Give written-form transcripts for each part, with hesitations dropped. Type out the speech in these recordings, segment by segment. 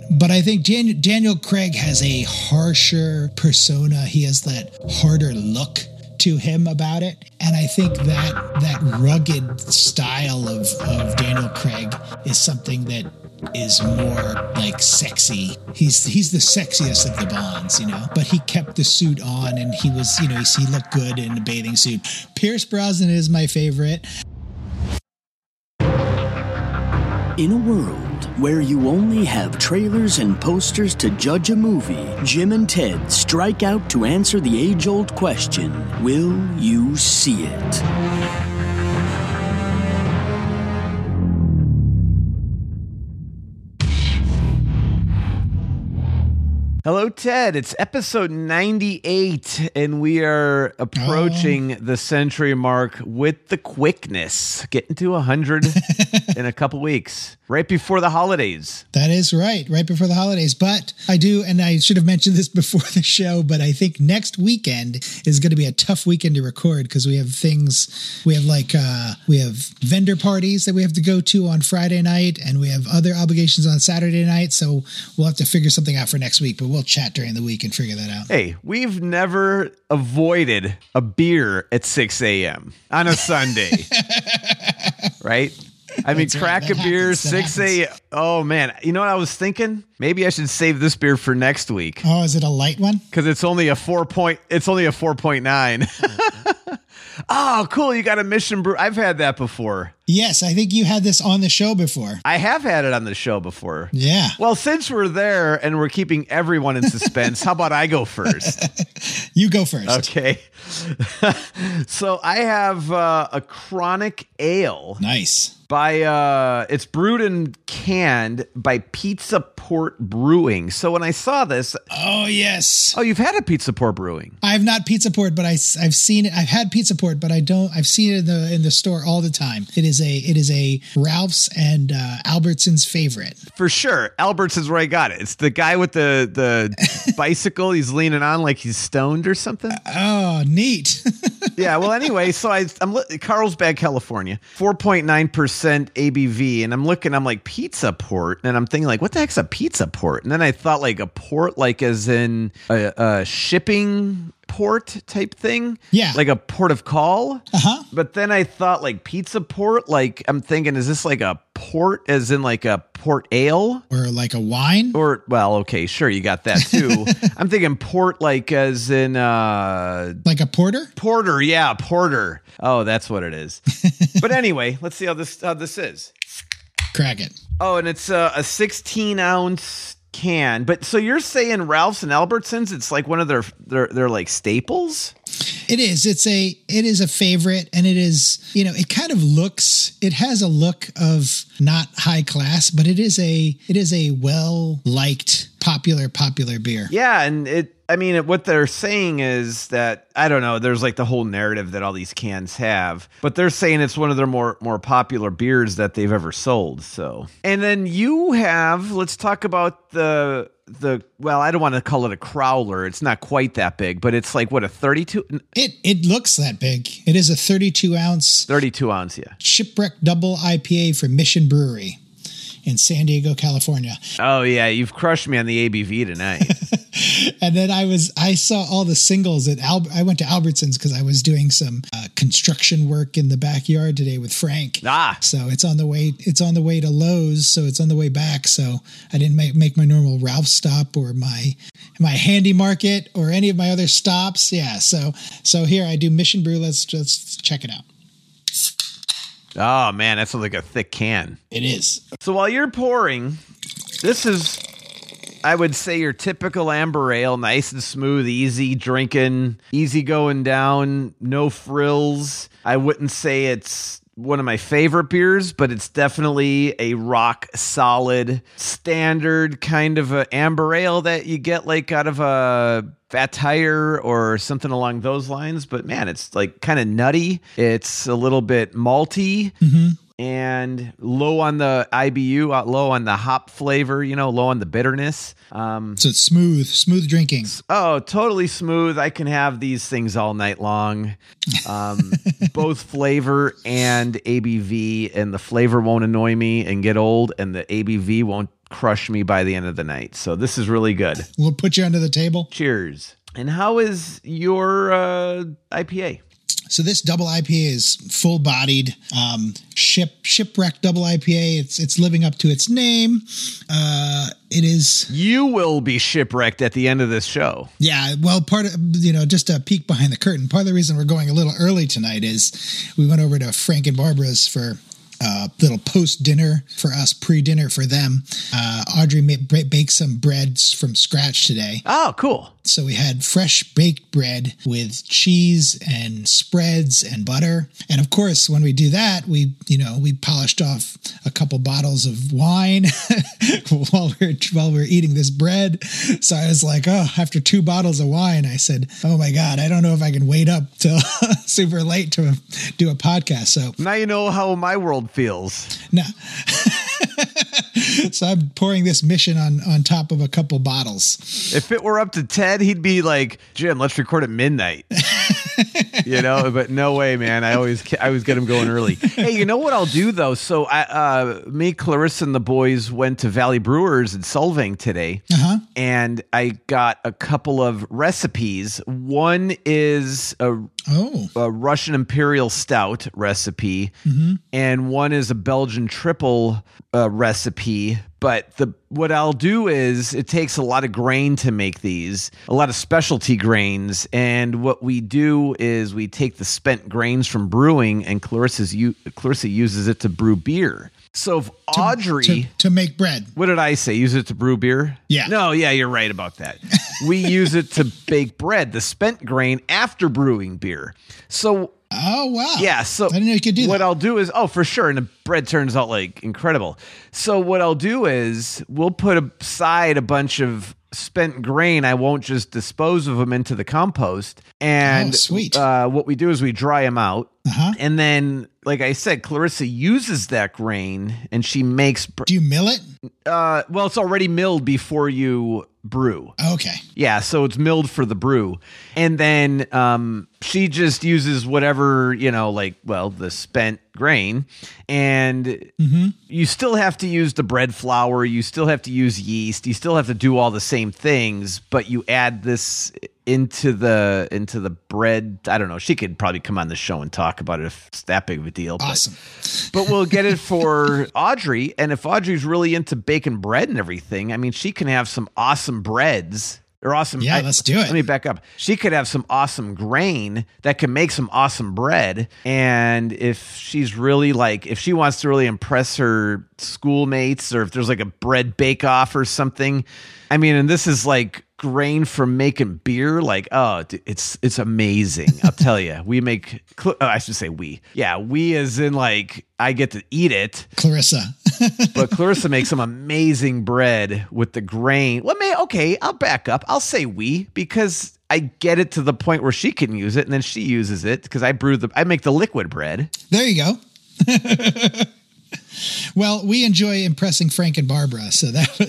But I think Daniel Craig has a harsher persona. He has that harder look to him about it. And I think that rugged style of Daniel Craig is something that is more like sexy. He's the sexiest of the Bonds, but he kept the suit on and he was, he looked good in the bathing suit. Pierce Brosnan is my favorite. In a world where you only have trailers and posters to judge a movie, Jim and Ted strike out to answer the age-old question, will you see it? Hello, Ted. It's episode 98, and we are approaching the century mark with the quickness. Getting to 100 in a couple weeks, right before the holidays. That is right before the holidays. But I do, and I should have mentioned this before the show, but I think next weekend is going to be a tough weekend to record because we have things, we have vendor parties that we have to go to on Friday night, and we have other obligations on Saturday night, so we'll have to figure something out for next week, but we'll chat during the week and figure that out. Hey, we've never avoided a beer at 6 a.m. on a Sunday, right? I mean, crack a beer, 6 a.m. Oh, man. You know what I was thinking? Maybe I should save this beer for next week. Oh, is it a light one? Because it's only a 4.9. Oh, cool. You got a Mission Brew. I've had that before. Yes, I think you had this on the show before. I have had it on the show before. Yeah. Well, since we're there and we're keeping everyone in suspense, how about I go first? You go first. Okay. So I have a chronic ale. Nice. It's brewed and canned by Pizza Port Brewing. So when I saw this, oh yes, you've had a Pizza Port Brewing. I have not Pizza Port, but I've seen it. I've had Pizza Port, but I've seen it in the store all the time. It is a Ralph's and Albertsons favorite for sure. Albertsons where I got it. It's the guy with the bicycle. He's leaning on like he's stoned or something. Oh, neat. Yeah. Well, anyway, so I'm Carlsbad, California, 4.9% ABV, and I'm like Pizza Port, and I'm thinking like, what the heck's a Pizza Port? And then I thought like a port, like as in a shipping port type thing. Yeah. Like a port of call. Uh-huh. But then I thought like Pizza Port, like I'm thinking, is this like a port as in like a port ale? Or like a wine? Or, well, okay, sure, you got that too. I'm thinking port like as in... like a porter? Porter, yeah, porter. Oh, that's what it is. But anyway, let's see how this is. Crack it. Oh, and it's a 16-ounce can. But so you're saying Ralph's and Albertsons, it's like one of their like staples? It is. It is a favorite, and it is, it kind of it has a look of not high class, but it is a well-liked, popular beer. Yeah. And what they're saying is that, I don't know, there's like the whole narrative that all these cans have, but they're saying it's one of their more popular beers that they've ever sold. So, and then let's talk about the well, I don't want to call it a crowler. It's not quite that big, but it's like what, a 32? It looks that big. It is a 32 ounce, yeah. Shipwreck Double IPA from Mission Brewery in San Diego, California. Oh yeah, you've crushed me on the ABV tonight. And then I saw all the singles I went to Albertsons because I was doing some construction work in the backyard today with Frank. So it's on the way to Lowe's. So it's on the way back. So I didn't make my normal Ralph stop or my Handy Market or any of my other stops. Yeah. So here I do Mission Brew. Let's check it out. Oh man, that's like a thick can. It is. So while you're pouring, this is, I would say, your typical amber ale, nice and smooth, easy drinking, easy going down, no frills. I wouldn't say it's one of my favorite beers, but it's definitely a rock solid, standard kind of a amber ale that you get like out of a Fat Tire or something along those lines. But man, it's like kind of nutty. It's a little bit malty. Mm-hmm. And low on the IBU, low on the hop flavor, low on the bitterness. So it's smooth drinking. Oh, totally smooth. I can have these things all night long. Both flavor and ABV, and the flavor won't annoy me and get old, and the ABV won't crush me by the end of the night. So this is really good. We'll put you under the table. Cheers. And how is your IPA? So this double IPA is full-bodied, shipwreck double IPA. It's living up to its name. It is. You will be shipwrecked at the end of this show. Yeah, well, part of, just a peek behind the curtain. Part of the reason we're going a little early tonight is we went over to Frank and Barbara's for little post-dinner for us, pre-dinner for them. Audrey baked some breads from scratch today. Oh, cool. So we had fresh baked bread with cheese and spreads and butter. And of course, when we do that, we polished off a couple bottles of wine while we're eating this bread. So I was like, after 2 bottles of wine, I said, oh my God, I don't know if I can wait up till super late to do a podcast. So now you know how my world feels. No. So I'm pouring this mission on top of a couple bottles. If it were up to Ted, he'd be like, Jim, let's record at midnight. But no way, man. I always get him going early. Hey, you know what I'll do though? So me, Clarissa, and the boys went to Valley Brewers in Solvang today, and I got a couple of recipes. One is a Russian Imperial Stout recipe, and one is a Belgian triple recipe. But what I'll do is it takes a lot of grain to make these, a lot of specialty grains. And what we do is we take the spent grains from brewing, and Clarissa uses it to brew beer. So if Audrey... To make bread. What did I say? Use it to brew beer? Yeah. No, yeah, you're right about that. We use it to bake bread, the spent grain, after brewing beer. So... Oh, wow. Yeah, so I didn't know you could do that. What I'll do is, for sure, and the bread turns out like incredible. So what I'll do is we'll put aside a bunch of spent grain. I won't just dispose of them into the compost. And sweet. What we do is we dry them out. And then, like I said, Clarissa uses that grain and she makes... Do you mill it? Well, it's already milled before you brew. Okay. Yeah, so it's milled for the brew. And then she just uses whatever, the spent grain. And you still have to use the bread flour. You still have to use yeast. You still have to do all the same things, but you add this into the bread. I don't know. She could probably come on the show and talk about it if it's that big of a deal. Awesome. But we'll get it for Audrey. And if Audrey's really into baking bread and everything, I mean, she can have some awesome breads. Or awesome. Yeah, let's do it. Let me back up. She could have some awesome grain that can make some awesome bread. And if she's really if she wants to really impress her schoolmates, or if there's like a bread bake-off or something, I mean, and this is like grain from making beer, it's amazing. I'll tell you. We make, I should say we. Yeah, we as in I get to eat it. Clarissa. But Clarissa makes some amazing bread with the grain. I'll back up. I'll say we, because I get it to the point where she can use it, and then she uses it because I make the liquid bread. There you go. Well, we enjoy impressing Frank and Barbara, so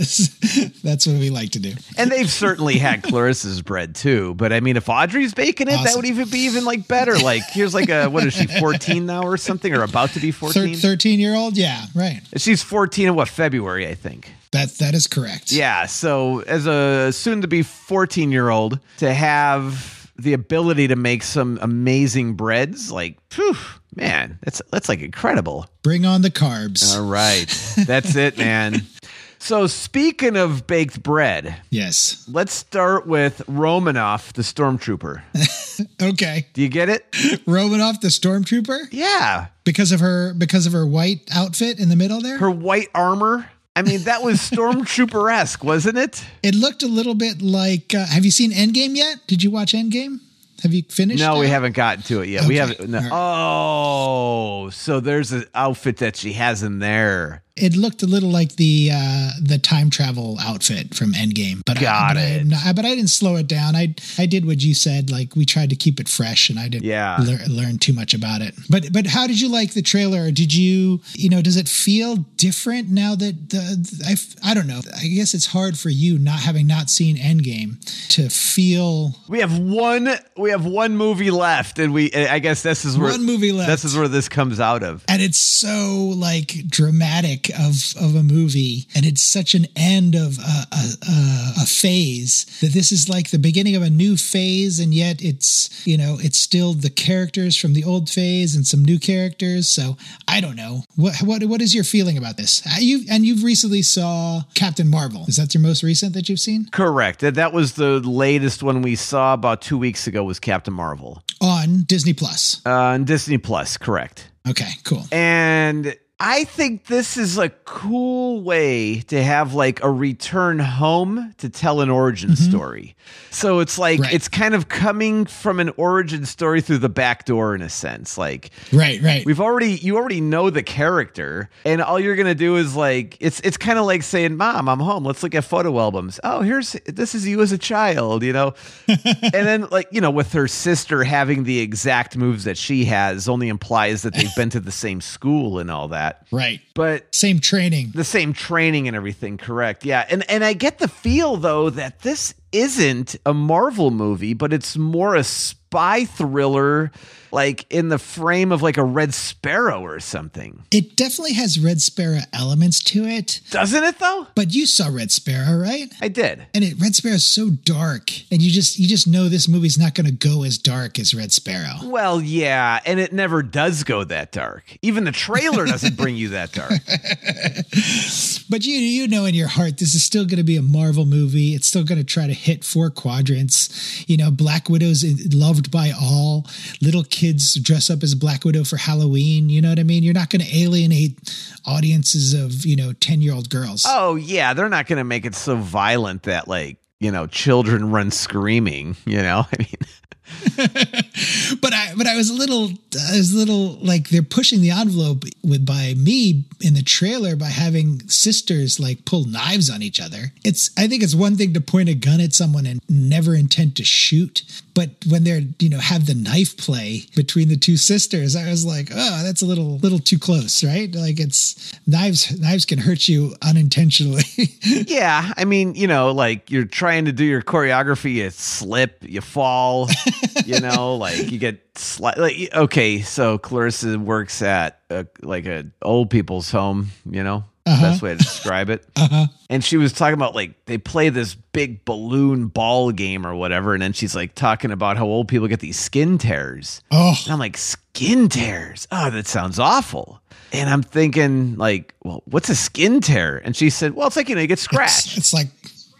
that's what we like to do. And they've certainly had Clarissa's bread too. But I mean, if Audrey's baking it, awesome. That would even be better. Here's what is she, 14 now or something, or about to be 14? 13-year-old, yeah, right. She's 14 in February, I think. That is correct. Yeah. So as a soon-to-be 14-year-old, to have the ability to make some amazing breads, man, that's incredible. Bring on the carbs. All right. That's it, man. So speaking of baked bread. Yes. Let's start with Romanoff, the Stormtrooper. Okay. Do you get it? Romanoff, the Stormtrooper? Yeah. Because of her white outfit in the middle there? Her white armor. I mean, that was Stormtrooper-esque, wasn't it? It looked a little bit like, have you seen Endgame yet? Did you watch Endgame? Have you finished? No, we haven't gotten to it yet. Okay. We haven't. No. Right. Oh, so there's an outfit that she has in there. It looked a little like the time travel outfit from Endgame, but but I didn't slow it down. I did what you said. We tried to keep it fresh, and I didn't learn too much about it. But how did you like the trailer? Did you does it feel different now that I don't know. I guess it's hard for you having not seen Endgame to feel. We have one movie left, and I guess this is where one movie left. This is where this comes out of, and it's so dramatic peak of a movie, and it's such an end of a phase, that this is like the beginning of a new phase, and yet it's, you know, it's still the characters from the old phase and some new characters. So I don't know. What is your feeling about this? You've recently saw Captain Marvel. Is that your most recent that you've seen? Correct. That was the latest one we saw about 2 weeks ago, was Captain Marvel. On Disney Plus. On Disney Plus, correct. Okay, cool. And I think this is a cool way to have like a return home to tell an origin story. So it's like, it's kind of coming from an origin story through the back door in a sense. Like, right. you already know the character, and all you're going to do is like, it's kind of like saying, Mom, I'm home. Let's look at photo albums. Oh, this is you as a child, you know? And then like, you know, with her sister having the exact moves that she has only implies that they've been to the same school and all that. Right. But same training. The same training and everything, correct. Yeah. And I get the feel though that this isn't a Marvel movie, but it's more a spy thriller, like in the frame of like a Red Sparrow or something. It definitely has Red Sparrow elements to it. Doesn't it though? But you saw Red Sparrow, right? I did. And Red Sparrow is so dark, and you just know this movie's not going to go as dark as Red Sparrow. Well, yeah, and it never does go that dark. Even the trailer doesn't bring you that dark. But you know in your heart this is still going to be a Marvel movie. It's still going to try to hit 4 quadrants. You know, Black Widow's loved by all. Little kids dress up as Black Widow for Halloween. You know what I mean? You're not going to alienate audiences of, you know, 10-year-old girls. Oh, yeah. They're not going to make it so violent that, like, you know, children run screaming, you know? I mean... but I was a little like, they're pushing the envelope by me in the trailer by having sisters like pull knives on each other. I think it's one thing to point a gun at someone and never intend to shoot, but when they're, you know, have the knife play between the two sisters, I was like, oh, that's a little too close, right? Like, it's knives can hurt you unintentionally. Yeah, I mean, you know, like you're trying to do your choreography, you slip, you fall. You know, like you get like, okay, so Clarissa works at like a old people's home, you know, best way to describe it. And she was talking about like they play this big balloon ball game or whatever, and then she's like talking about how old people get these skin tears. And I'm like, skin tears? Oh, that sounds awful. And I'm thinking like, well, what's a skin tear? And she said, well, it's like, you know, you get scratched. It's like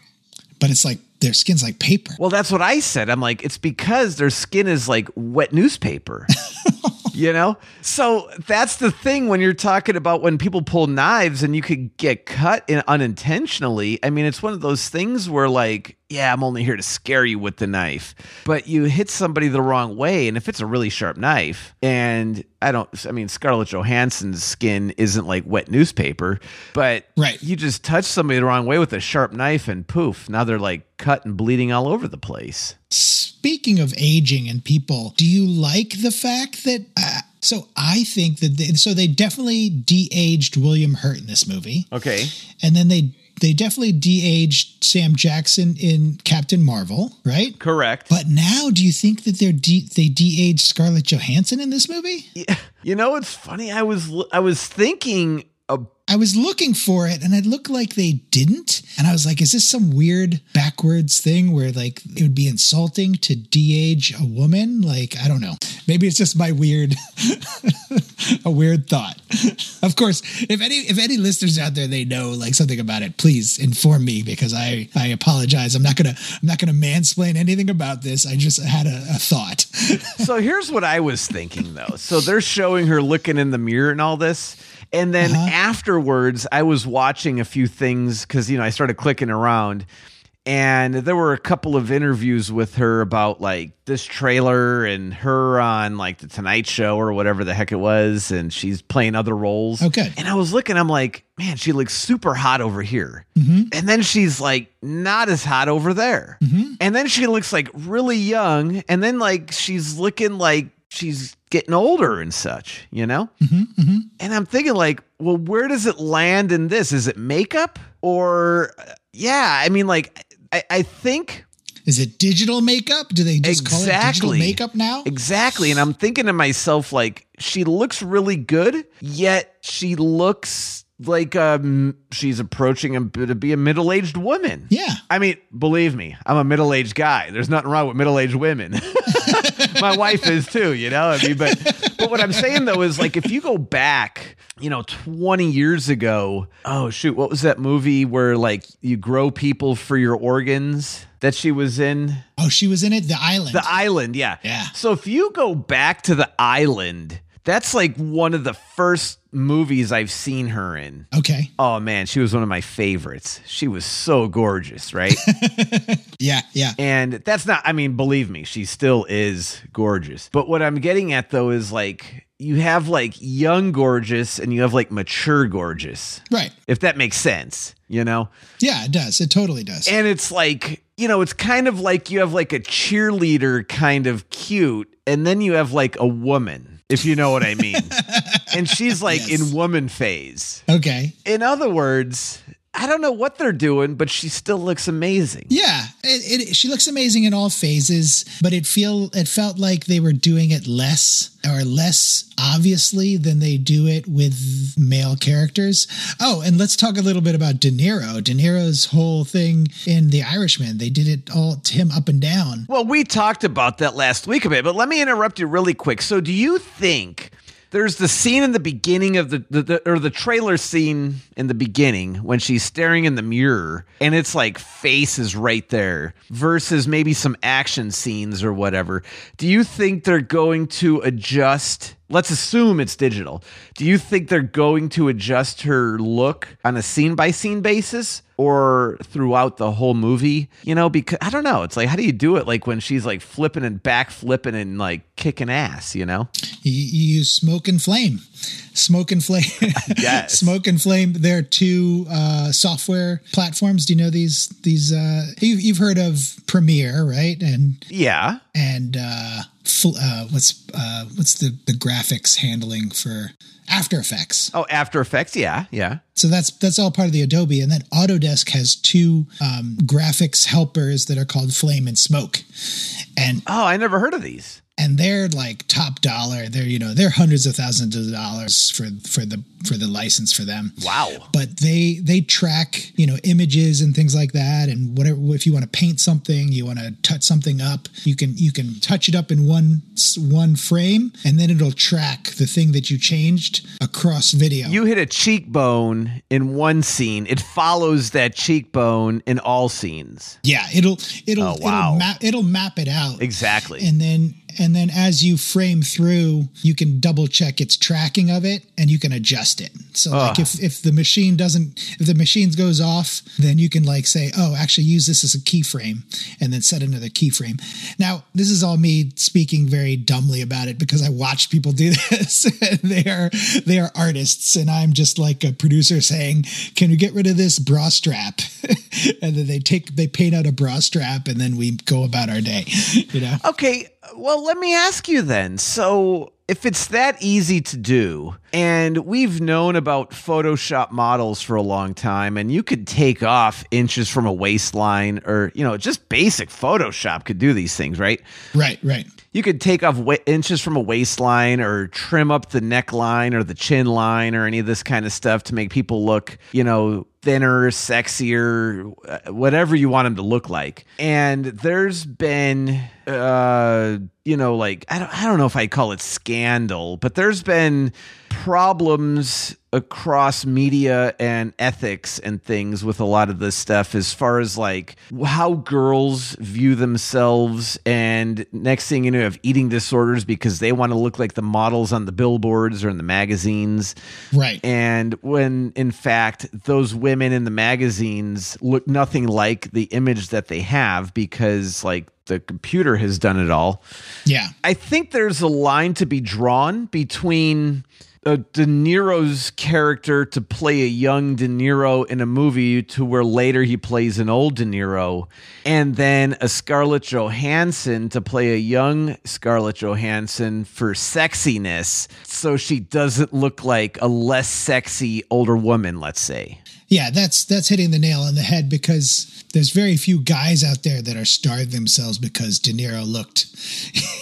their skin's like paper. Well, that's what I said. I'm like, it's because their skin is like wet newspaper. You know? So that's the thing when you're talking about when people pull knives and you could get cut unintentionally. I mean, it's one of those things where like, yeah, I'm only here to scare you with the knife. But you hit somebody the wrong way, and if it's a really sharp knife, and Scarlett Johansson's skin isn't like wet newspaper, but you just touch somebody the wrong way with a sharp knife and poof, now they're like cut and bleeding all over the place. Speaking of aging and people, do you like the fact that... So I think that they definitely de-aged William Hurt in this movie. Okay. And then they definitely de-aged Sam Jackson in Captain Marvel, right? Correct. But now, do you think that they de-aged Scarlett Johansson in this movie? Yeah. You know, it's funny. I was thinking... I was looking for it, and it looked like they didn't. And I was like, is this some weird backwards thing where like it would be insulting to de-age a woman? Like, I don't know. Maybe it's just my weird thought. Of course, if any listeners out there, they know like something about it, please inform me, because I apologize. I'm not gonna mansplain anything about this. I just had a thought. So here's what I was thinking though. So they're showing her looking in the mirror and all this. And then afterwards, I was watching a few things because, you know, I started clicking around, and there were a couple of interviews with her about like this trailer and her on like the Tonight Show or whatever the heck it was. And she's playing other roles. Okay. And I was looking, I'm like, man, she looks super hot over here. And then she's like not as hot over there. And then she looks like really young. And then like she's looking like she's getting older and such, you know? And I'm thinking like, well, where does it land in this? Is it makeup or I mean, like, I think... Is it digital makeup? Do they just call it digital makeup now? Exactly. And I'm thinking to myself, like, she looks really good, yet she looks like she's approaching to be a middle-aged woman. Yeah. I mean, believe me, I'm a middle-aged guy. There's nothing wrong with middle-aged women. My wife is too, you know? I mean, but what I'm saying though is like if you go back, 20 years ago, oh shoot, what was that movie where like you grow people for your organs that she was in? Oh, she was in it? The Island. The Island, yeah. Yeah. So if you go back to The Island, that's like one of the first movies I've seen her in. Okay. Oh man, she was one of my favorites. She was so gorgeous, right? Yeah, yeah. And that's not, I mean, believe me, she still is gorgeous. But what I'm getting at though is like, you have like young gorgeous and you have like mature gorgeous. Right. If that makes sense, Yeah, it does. It totally does. And it's like, it's kind of like you have like a cheerleader kind of cute, and then you have like a woman, if you know what I mean. And she's like Yes. in woman phase. Okay. In other words, I don't know what they're doing, but she still looks amazing. Yeah, she looks amazing in all phases, but it felt like they were doing it less obviously than they do it with male characters. Oh, and let's talk a little bit about De Niro. De Niro's whole thing in The Irishman, they did it all to him up and down. Well, we talked about that last week a bit, but let me interrupt you really quick. So do you think there's the scene in the beginning of the trailer scene in the beginning when she's staring in the mirror and it's like face is right there versus maybe some action scenes or whatever. Do you think they're going to adjust? Let's assume it's digital. Do you think they're going to adjust her look on a scene by scene basis or throughout the whole movie? Because I don't know. It's like, how do you do it? Like when she's like flipping and back flipping and like kicking ass, You use Smoke and Flame. Yes. Smoke and Flame. There are two software platforms. Do you know these? You've heard of Premiere, right? And yeah. And what's the graphics handling for After Effects? Oh, After Effects. Yeah. So that's all part of the Adobe. And then Autodesk has two graphics helpers that are called Flame and Smoke. And I never heard of these. And they're like top dollar. They're hundreds of thousands of dollars for the license for them. Wow. But they track, images and things like that. And whatever, if you want to paint something, you want to touch something up, you can touch it up in one frame, and then it'll track the thing that you changed across video. You hit a cheekbone in one scene, it follows that cheekbone in all scenes. Yeah, it'll map it out. Exactly. And then as you frame through, you can double check its tracking of it and you can adjust it. So like if the machine goes off, then you can like say, oh, actually use this as a keyframe and then set another keyframe. Now, this is all me speaking very dumbly about it because I watched people do this. They are artists and I'm just like a producer saying, can you get rid of this bra strap? And then they paint out a bra strap and then we go about our day, Okay. Well, let me ask you then. So if it's that easy to do, and we've known about Photoshop models for a long time, and you could take off inches from a waistline or, just basic Photoshop could do these things, right? Right. You could take off inches from a waistline or trim up the neckline or the chin line or any of this kind of stuff to make people look, thinner, sexier, whatever you want them to look like. And there's been, I don't know if I'd call it scandal, but there's been problems across media and ethics and things with a lot of this stuff as far as like how girls view themselves, and next thing you know, have eating disorders because they want to look like the models on the billboards or in the magazines. Right. And when in fact those women in the magazines look nothing like the image that they have because like the computer has done it all. Yeah. I think there's a line to be drawn between De Niro's character to play a young De Niro in a movie to where later he plays an old De Niro, and then a Scarlett Johansson to play a young Scarlett Johansson for sexiness, so she doesn't look like a less sexy older woman, let's say. Yeah, that's hitting the nail on the head because there's very few guys out there that are starving themselves because De Niro looked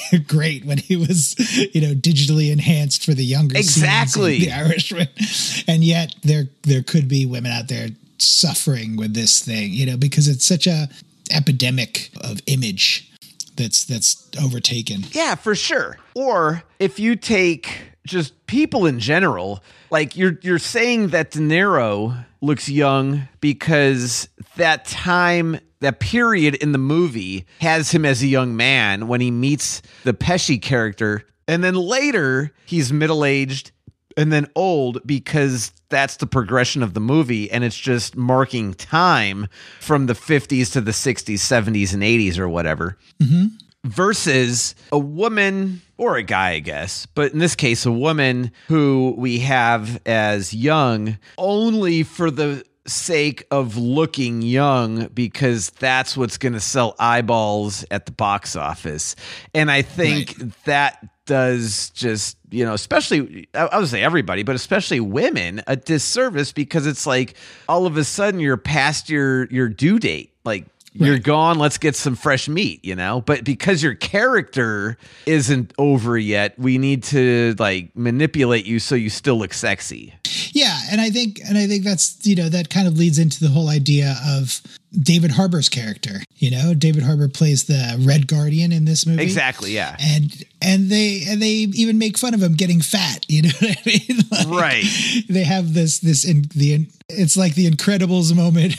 great when he was, digitally enhanced for the younger Exactly. scenes in The Irishman. And yet there could be women out there suffering with this thing, because it's such a epidemic of image that's overtaken. Yeah, for sure. Or if you take just people in general, like you're saying that De Niro looks young because that period in the movie has him as a young man when he meets the Pesci character. And then later he's middle-aged and then old because that's the progression of the movie. And it's just marking time from the 50s to the 60s, 70s, and 80s or whatever. Mm-hmm. Versus a woman or a guy, I guess, but in this case, a woman who we have as young only for the sake of looking young because that's what's going to sell eyeballs at the box office. And I think that does just, especially, I would say everybody, but especially women, a disservice because it's like all of a sudden you're past your due date. Like, you're gone. Let's get some fresh meat, But because your character isn't over yet, we need to manipulate you so you still look sexy. Yeah, and I think that's that kind of leads into the whole idea of David Harbour's character. David Harbour plays the Red Guardian in this movie. Exactly, yeah. And they even make fun of him getting fat. You know what I mean? Right. They have this it's like the Incredibles moment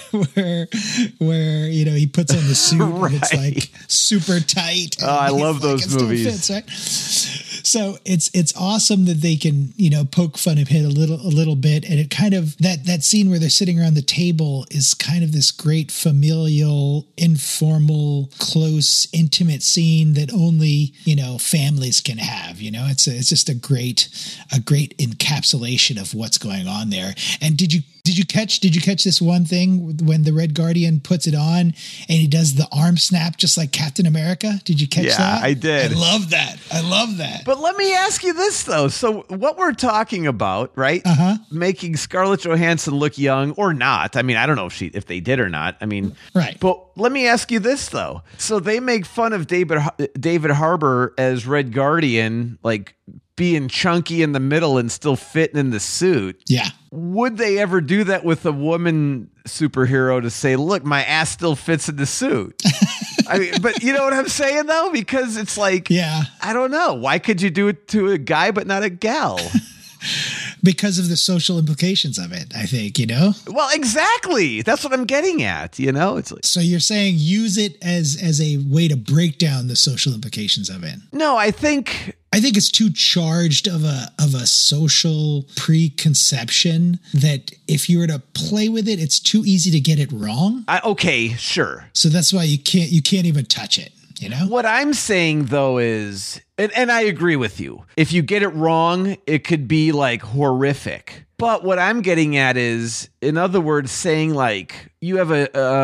where he puts on the suit and it's like super tight. Oh, I love those movies. Fits, right? So it's awesome that they can poke fun of him a little bit, and it kind of that scene where they're sitting around the table is kind of this great familial, informal, close, intimate scene that only families can have. It's just a great encapsulation of what's going on there. And did you catch this one thing when the Red Guardian puts it on and he does the arm snap just like Captain America? Did you catch that? Yeah, I did. I love that. But let me ask you this, though. So what we're talking about, right? Uh-huh. Making Scarlett Johansson look young or not. I mean, I don't know if they did or not. I mean, right. But let me ask you this, though. So they make fun of David Harbour as Red Guardian, being chunky in the middle and still fitting in the suit. Yeah. Would they ever do that with a woman superhero to say, look, my ass still fits in the suit? I mean, but you know what I'm saying, though? Because it's I don't know. Why could you do it to a guy but not a gal? Because of the social implications of it, I think, Well, exactly. That's what I'm getting at, It's so you're saying use it as a way to break down the social implications of it. No, I think it's too charged of a social preconception that if you were to play with it, it's too easy to get it wrong. Okay, sure. So that's why you can't even touch it. What I'm saying, though, is, and I agree with you, if you get it wrong, it could be horrific. But what I'm getting at is, in other words, saying you have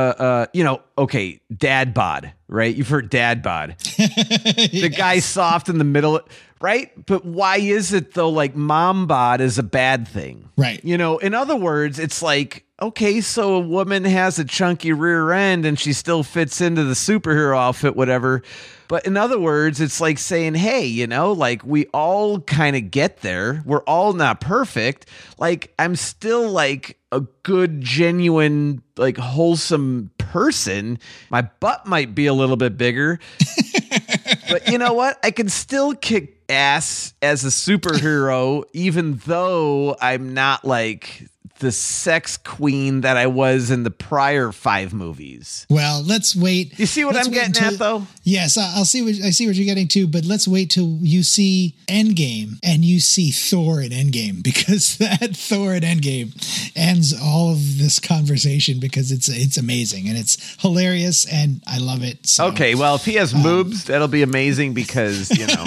dad bod, right? You've heard dad bod. The guy's soft in the middle, right? But why is it, though, mom bod is a bad thing? Right. In other words, it's okay, so a woman has a chunky rear end and she still fits into the superhero outfit, whatever. But in other words, it's like saying, hey, we all kind of get there. We're all not perfect. I'm still a good, genuine, wholesome person. My butt might be a little bit bigger. But you know what? I can still kick ass as a superhero, even though I'm not the sex queen that I was in the prior 5 movies. Well, let's wait. You see what I'm getting at, though? Yes, I see what you're getting to, but let's wait till you see Endgame and you see Thor in Endgame, because that Thor in Endgame ends all of this conversation because it's amazing and it's hilarious and I love it. So, okay, well, if he has boobs, that'll be amazing because,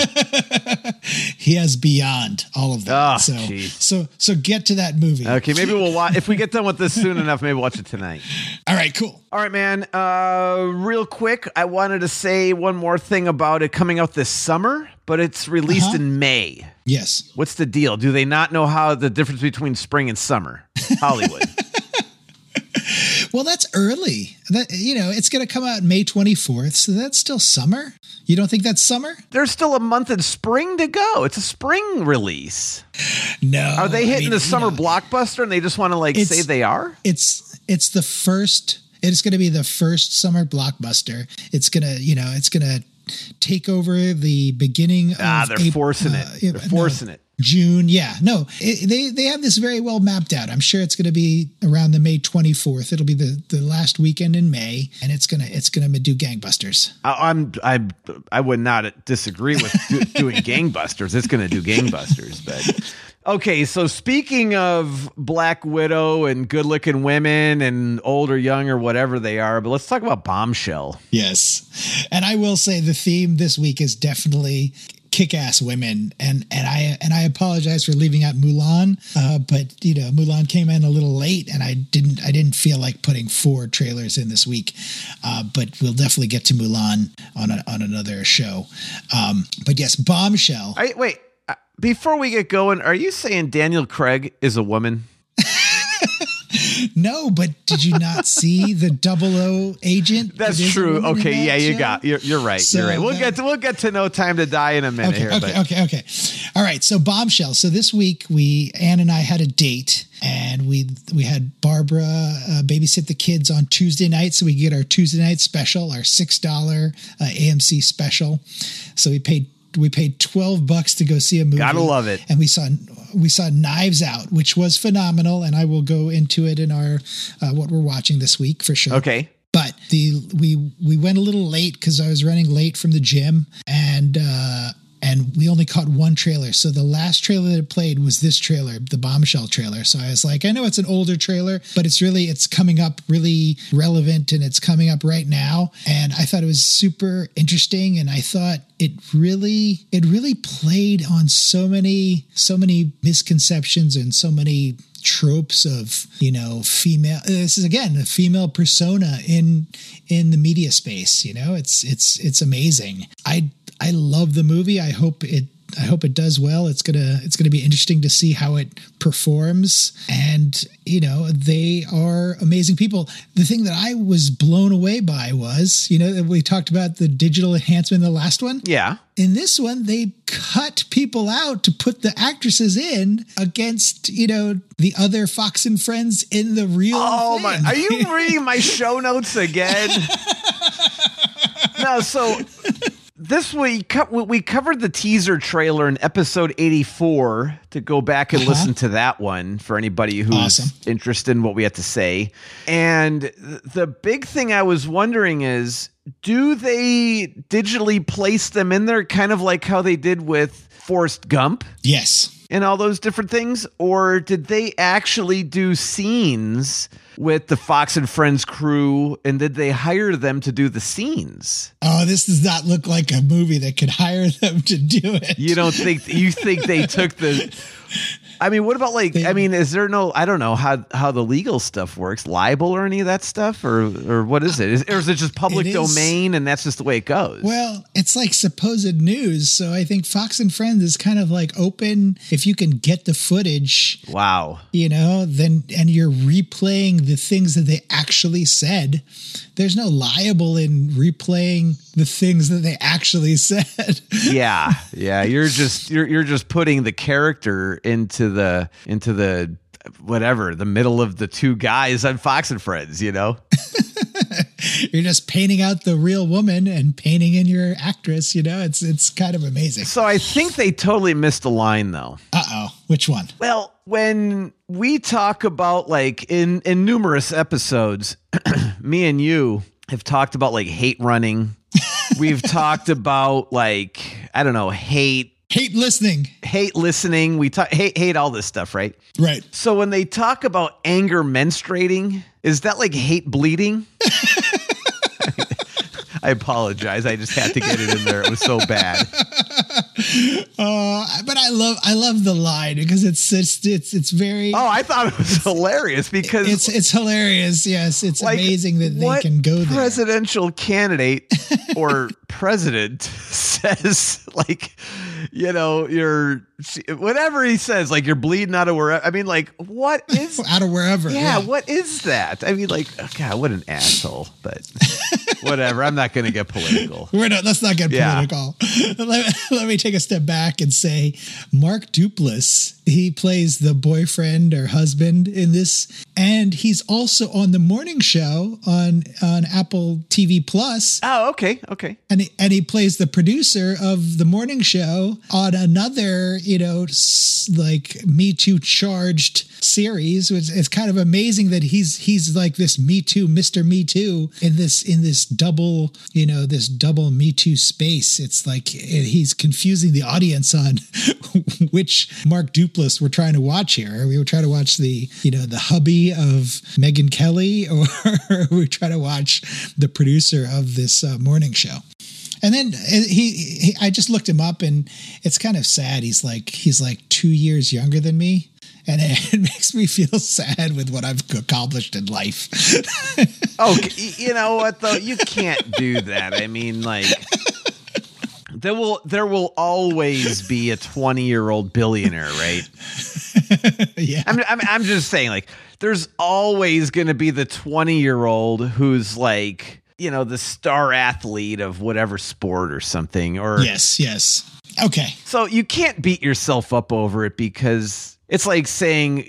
he has beyond all of that. Oh, so get to that movie. Okay, maybe we'll watch, if we get done with this soon enough, maybe watch it tonight. All right, cool. All right, man. Real quick, I wanted to say one more thing about it coming out this summer, but it's released in May. Yes. What's the deal? Do they not know how the difference between spring and summer? Hollywood. Well, that's early. That, it's going to come out May 24th, so that's still summer. You don't think that's summer? There's still a month in spring to go. It's a spring release. No. Are they hitting the summer blockbuster and they just want to say they are? It's the first. It's going to be the first summer blockbuster. It's going to take over the beginning of they're forcing it. They're forcing it. June. Yeah. No, they have this very well mapped out. I'm sure it's going to be around the May 24th. It'll be the last weekend in May, and it's going to do gangbusters. I would not disagree with doing gangbusters. It's going to do gangbusters, but okay. So speaking of Black Widow and good looking women and old or young or whatever they are, but let's talk about Bombshell. Yes. And I will say the theme this week is definitely kick-ass women, and I apologize for leaving out Mulan, but Mulan came in a little late, and I didn't feel like putting 4 trailers in this week, but we'll definitely get to Mulan on another show. But yes, Bombshell. Wait, before we get going, are you saying Daniel Craig is a woman? No, but did you not see the 00 agent? That's true. Okay, yeah, you're right. So you're right. We'll get to No Time to Die in a minute here. Okay. All right. So Bombshell. So this week Ann and I had a date, and we had Barbara babysit the kids on Tuesday night, so we get our Tuesday night special, our $6 AMC special. So we paid $12 to go see a movie. Gotta love it. And we saw Knives Out, which was phenomenal, and I will go into it in our what we're watching this week for sure. Okay. But we went a little late because I was running late from the gym, and we only caught one trailer. So the last trailer that it played was this trailer, the Bombshell trailer. So I was like, I know it's an older trailer, but it's coming up really relevant, and it's coming up right now. And I thought it was super interesting, and I thought it really played on so many misconceptions and so many tropes of female. This is again a female persona in the media space. It's amazing. I love the movie. I hope it does well. It's gonna be interesting to see how it performs. And they are amazing people. The thing that I was blown away by was we talked about the digital enhancement in the last one. Yeah. In this one, they cut people out to put the actresses in against the other Fox and Friends in the real. Oh thing. my! Are you reading my show notes again? No. So. This week, we covered the teaser trailer in episode 84 to go back and listen to that one for anybody who's interested in what we have to say. And the big thing I was wondering is, do they digitally place them in there kind of like how they did with Forrest Gump? Yes. And all those different things? Or did they actually do scenes with the Fox and Friends crew, and did they hire them to do the scenes? Oh, this does not look like a movie that could hire them to do it. You think they took the... I mean, what about is there no, I don't know how the legal stuff works, libel or any of that stuff, or what is it? Or is it just public domain and that's just the way it goes? Well, it's like supposed news. So I think Fox and Friends is kind of like open. If you can get the footage, wow, then, and you're replaying the things that they actually said, there's no liable in replaying the things that they actually said. Yeah. You're just putting the character into the whatever, the middle of the two guys on Fox and Friends, You're just painting out the real woman and painting in your actress, it's kind of amazing. So I think they totally missed a line though. Uh-oh. Which one? Well, when we talk about in numerous episodes, me and you have talked about hate running. We've talked about hate listening. We talk hate all this stuff, right? Right. So when they talk about anger menstruating, is that like hate bleeding? I apologize. I just had to get it in there. It was so bad. But I love the line because it's very. Oh, I thought it was hilarious because it's hilarious. Yes, it's amazing that they can go there. Presidential candidate or president says like, you're whatever he says, like you're bleeding out of wherever. I mean, like what is out of wherever? Yeah, what is that? I mean, like, oh God, what an asshole. But whatever. I'm not going to get political. Let's not get political. Let me take a step back and say Mark Duplass, he plays the boyfriend or husband in this. And he's also on the morning show on Apple TV Plus. Oh, okay. And he plays the producer of the morning show on another, like Me Too charged series. It's kind of amazing that he's like this Me Too, Mr. Me Too in this double, this double Me Too space. It's like he's confusing the audience on which Mark Duplass we're trying to watch here. We were trying to watch the hubby of Megyn Kelly, or we try to watch the producer of this morning show. And then I just looked him up, and it's kind of sad. He's like 2 years younger than me, and it makes me feel sad with what I've accomplished in life. Oh, you know what though? You can't do that. I mean, like there will always be a 20-year-old billionaire, right? Yeah. I'm just saying, like, there's always going to be the 20-year-old who's like, the star athlete of whatever sport or something. Or yes. Okay. So you can't beat yourself up over it because it's like saying,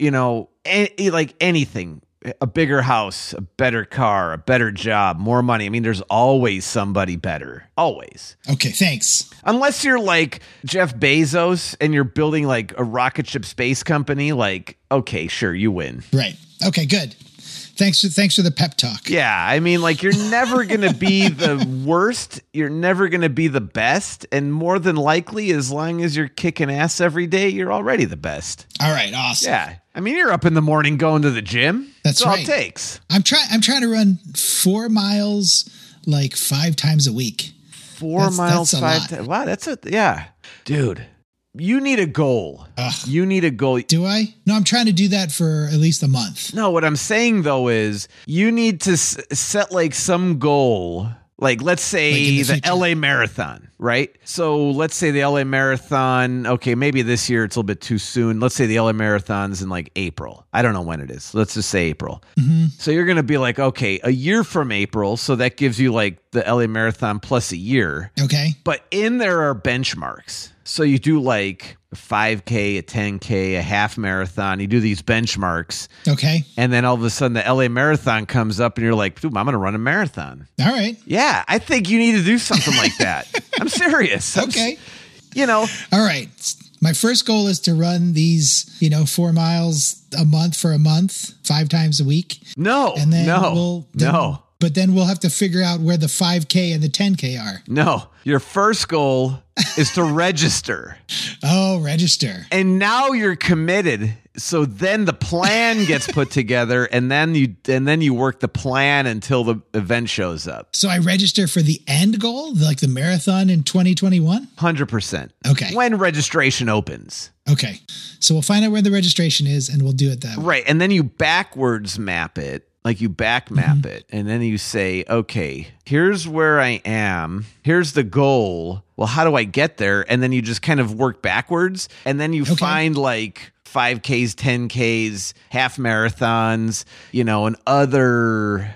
like anything, a bigger house, a better car, a better job, more money. I mean, there's always somebody better. Always. Okay, thanks. Unless you're like Jeff Bezos and you're building like a rocket ship space company, like, okay, sure, you win. Right. Okay, good. Thanks for the pep talk. Yeah, I mean, like, you're never going to be the worst. You're never going to be the best. And more than likely, as long as you're kicking ass every day, you're already the best. All right, awesome. Yeah. I mean, you're up in the morning going to the gym. That's all right. it takes. I'm trying to run 4 miles like 5 times a week. 4 miles, that's 5 times. Wow, that's yeah. Dude, you need a goal. Ugh. You need a goal. Do I? No, I'm trying to do that for at least a month. No, what I'm saying, though, is you need to set like some goal. Like, let's say the LA Marathon, right? So let's say the LA Marathon. Okay, maybe this year it's a little bit too soon. Let's say the LA Marathon's in like April. I don't know when it is. Let's just say April. Mm-hmm. So you're going to be like, okay, a year from April. So that gives you like the LA Marathon plus a year. Okay. But in there are benchmarks. So you do like a 5K, a 10K, a half marathon. You do these benchmarks. Okay. And then all of a sudden the LA Marathon comes up and you're like, dude, I'm going to run a marathon. All right. Yeah, I think you need to do something like that. I'm serious. Okay. All right. My first goal is to run these, 4 miles a month for a month, 5 times a week. No. And then no. But then we'll have to figure out where the 5K and the 10K are. No. Your first goal is to register. Oh, register. And now you're committed. So then the plan gets put together, and then you work the plan until the event shows up. So I register for the end goal, like the marathon in 2021? 100%. Okay. When registration opens. Okay. So we'll find out where the registration is, and we'll do it that way. Right. And then you backwards map it. Like you back map it, and then you say, okay, here's where I am. Here's the goal. Well, how do I get there? And then you just kind of work backwards, and then you find like 5Ks, 10Ks, half marathons, and other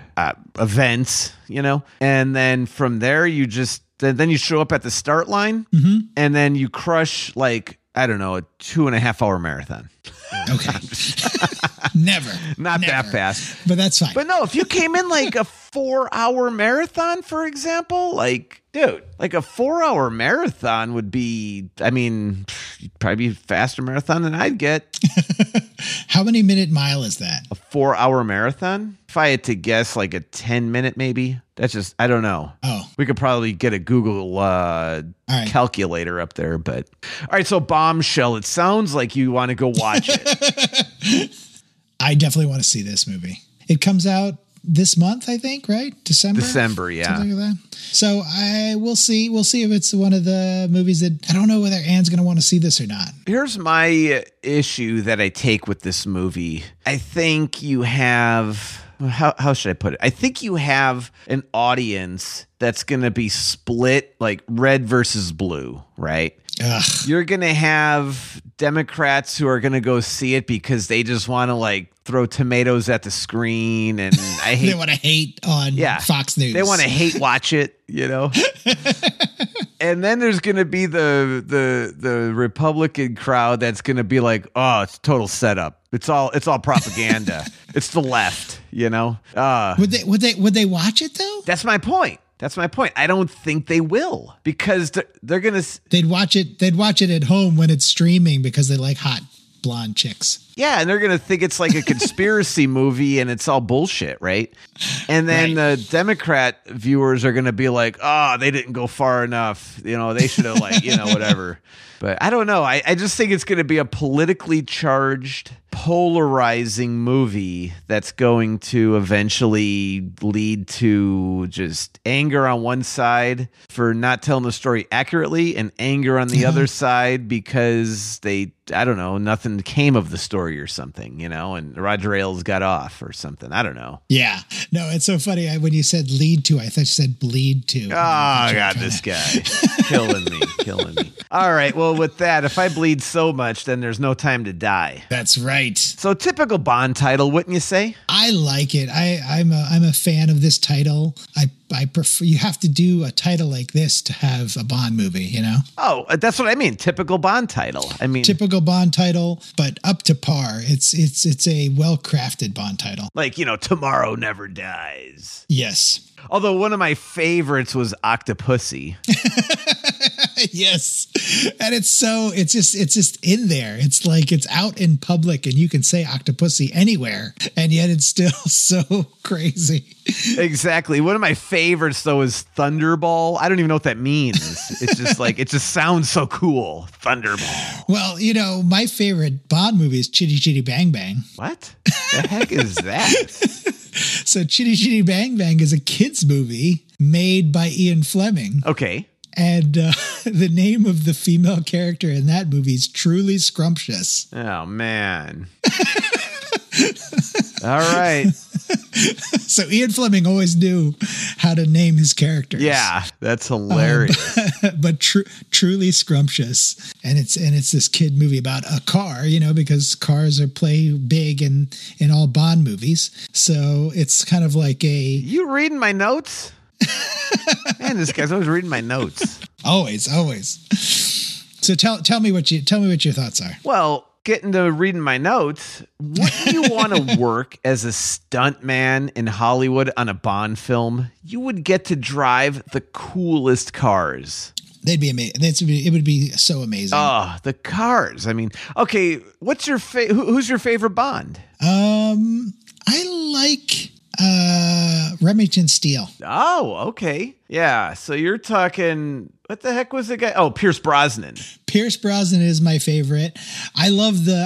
events, and then from there you just then you show up at the start line, and then you crush like, I don't know, a 2.5 hour marathon. Okay. Never. Not that fast. But that's fine. But no, if you came in like a 4-hour marathon, for example, like, dude, like a 4-hour marathon would be, I mean, probably be a faster marathon than I'd get. How many minute mile is that? A 4-hour marathon? If I had to guess, like a 10-minute maybe. That's just, I don't know. Oh. We could probably get a Google calculator up there. But all right, so Bombshell, it sounds like you want to go watch it. I definitely want to see this movie. It comes out this month, I think, right? December, yeah. Something like that. So we'll see. We'll see if it's one of the movies that I don't know whether Anne's going to want to see this or not. Here's my issue that I take with this movie. I think you have... How should I put it? I think you have an audience that's going to be split like red versus blue, right? Ugh. You're going to have Democrats who are going to go see it because they just want to like throw tomatoes at the screen. And I hate. They want to hate on Fox News. They want to hate watch it, you know? And then there's going to be the Republican crowd that's going to be like, oh, it's total setup. It's all propaganda. It's the left, you know? Would they watch it though? That's my point. I don't think they will because they're going to. They'd watch it at home when it's streaming because they like hot blonde chicks. Yeah, and they're going to think it's like a conspiracy movie and it's all bullshit, right? And then the Democrat viewers are going to be like, oh, they didn't go far enough. You know, they should have like, you know, whatever. But I don't know. I just think it's going to be a politically charged, polarizing movie that's going to eventually lead to just anger on one side for not telling the story accurately and anger on the other side because I don't know, nothing came of the story or something, you know, and Roger Ailes got off or something. I don't know. Yeah. No, it's so funny. When you said lead to, I thought you said bleed to. Oh, God, this guy. Killing me. All right. Well, with that, if I bleed so much, then there's no time to die. That's right. So typical Bond title, wouldn't you say? I like it. I'm a fan of this title. I prefer, you have to do a title like this to have a Bond movie, you know? Oh, that's what I mean. Typical Bond title. I mean, typical Bond title, but up to par. It's a well-crafted Bond title. Like, you know, Tomorrow Never Dies. Yes. Although one of my favorites was Octopussy. Yes. And it's just in there. It's like it's out in public and you can say Octopussy anywhere. And yet it's still so crazy. Exactly. One of my favorites, though, is Thunderball. I don't even know what that means. It's just like, it just sounds so cool. Thunderball. Well, you know, my favorite Bond movie is Chitty Chitty Bang Bang. What the heck is that? So Chitty Chitty Bang Bang is a kid's movie made by Ian Fleming. Okay. And the name of the female character in that movie is Truly Scrumptious. Oh, man. All right. So Ian Fleming always knew how to name his characters. Yeah, that's hilarious. But Truly Scrumptious. And it's this kid movie about a car, you know, because cars play big in all Bond movies. So it's kind of like You reading my notes? Man, this guy's always reading my notes. Always. So tell me what your thoughts are. Well, getting to reading my notes, wouldn't you want to work as a stuntman in Hollywood on a Bond film? You would get to drive the coolest cars. They'd be amazing. It would be so amazing. Oh, the cars. I mean, okay, what's your who's your favorite Bond? I like Remington Steele. Oh, okay. Yeah, so you're talking, what the heck was the guy? Oh, Pierce Brosnan. Pierce Brosnan is my favorite. I love the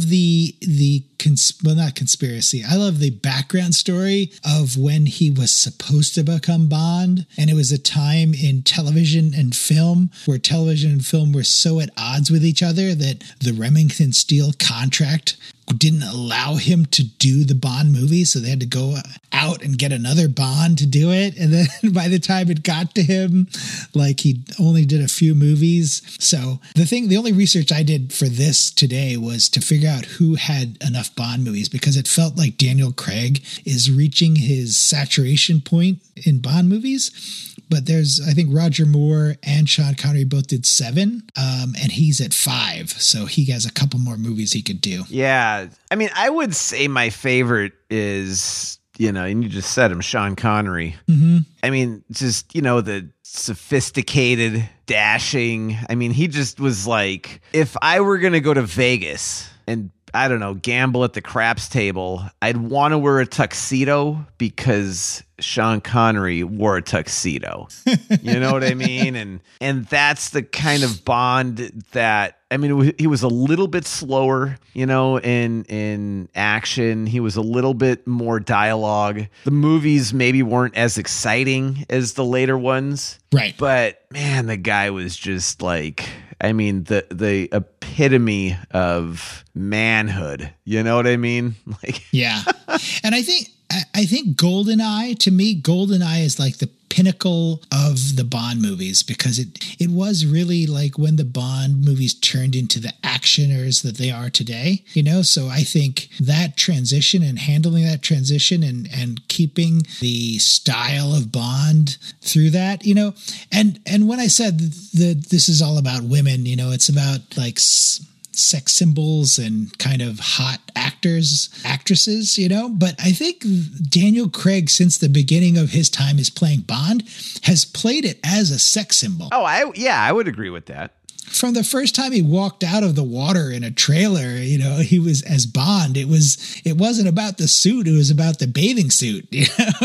not conspiracy. I love the background story of when he was supposed to become Bond. And it was a time in television and film where television and film were so at odds with each other that the Remington Steele contract didn't allow him to do the Bond movie. So they had to go out and get another Bond to do it. And then by the time it got to him, like he only did a few movies. So the only research I did for this today was to figure out who had enough Bond movies, because it felt like Daniel Craig is reaching his saturation point in Bond movies. But I think Roger Moore and Sean Connery both did 7, and he's at 5. So he has a couple more movies he could do. Yeah. I mean, I would say my favorite is, you know, and you just said him, Sean Connery. Mm-hmm. I mean, just, you know, the sophisticated, dashing. I mean, he just was like, if I were going to go to Vegas and I don't know, gamble at the craps table, I'd want to wear a tuxedo because Sean Connery wore a tuxedo. You know what I mean? And that's the kind of Bond that, I mean, he was a little bit slower, you know, in action. He was a little bit more dialogue. The movies maybe weren't as exciting as the later ones. Right. But man, the guy was just like, I mean, the epitome of manhood. You know what I mean? Like, yeah. And I think GoldenEye, to me, GoldenEye is like the pinnacle of the Bond movies, because it was really like when the Bond movies turned into the actioners that they are today, you know? So I think that transition and handling that transition and keeping the style of Bond through that, you know, and when I said that this is all about women, you know, it's about like sex symbols and kind of hot actresses, you know, but I think Daniel Craig, since the beginning of his time as playing Bond, has played it as a sex symbol. Oh, I would agree with that. From the first time he walked out of the water in a trailer, you know, he was as Bond. It wasn't about the suit. It was about the bathing suit. You know,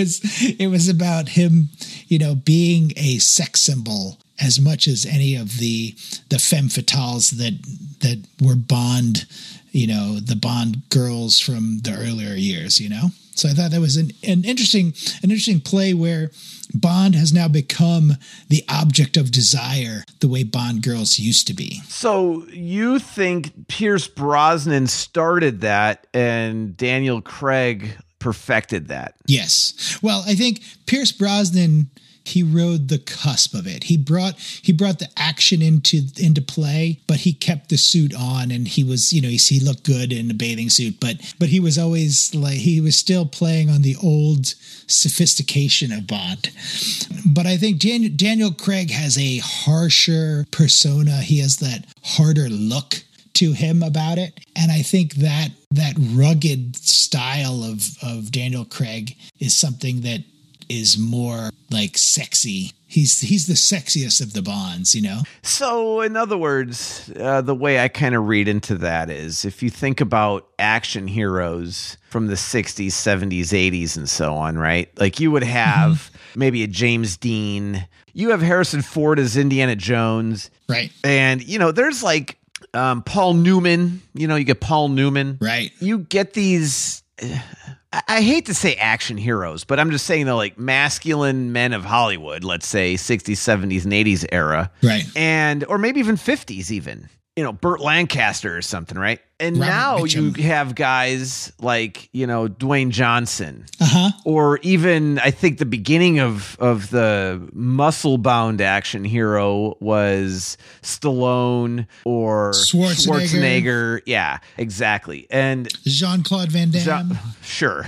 it was about him, you know, being a sex symbol as much as any of the femme fatales that were Bond, you know, the Bond girls from the earlier years, you know? So I thought that was an interesting play where Bond has now become the object of desire the way Bond girls used to be. So you think Pierce Brosnan started that and Daniel Craig perfected that? Yes. Well, I think Pierce Brosnan, he rode the cusp of it. He brought the action into play, but he kept the suit on, and he was, you know, he looked good in the bathing suit, but he was always like, he was still playing on the old sophistication of Bond. But I think Daniel Craig has a harsher persona. He has that harder look to him about it. And I think that rugged style of Daniel Craig is something that is more like sexy. He's the sexiest of the Bonds, you know? So in other words, the way I kind of read into that is, if you think about action heroes from the 60s, 70s, 80s, and so on, right? Like you would have maybe a James Dean. You have Harrison Ford as Indiana Jones. Right. And, you know, there's like Paul Newman. You know, you get Paul Newman. Right. You get these... I hate to say action heroes, but I'm just saying they're like masculine men of Hollywood, let's say 60s, 70s, and 80s era. Right. And, or maybe even 50s even, you know, Burt Lancaster or something, right? And Robert now Mitchum. you have guys like, you know, Dwayne Johnson, or even I think the beginning of the muscle-bound action hero was Stallone or Schwarzenegger. Yeah, exactly. And Jean-Claude Van Damme. Sure.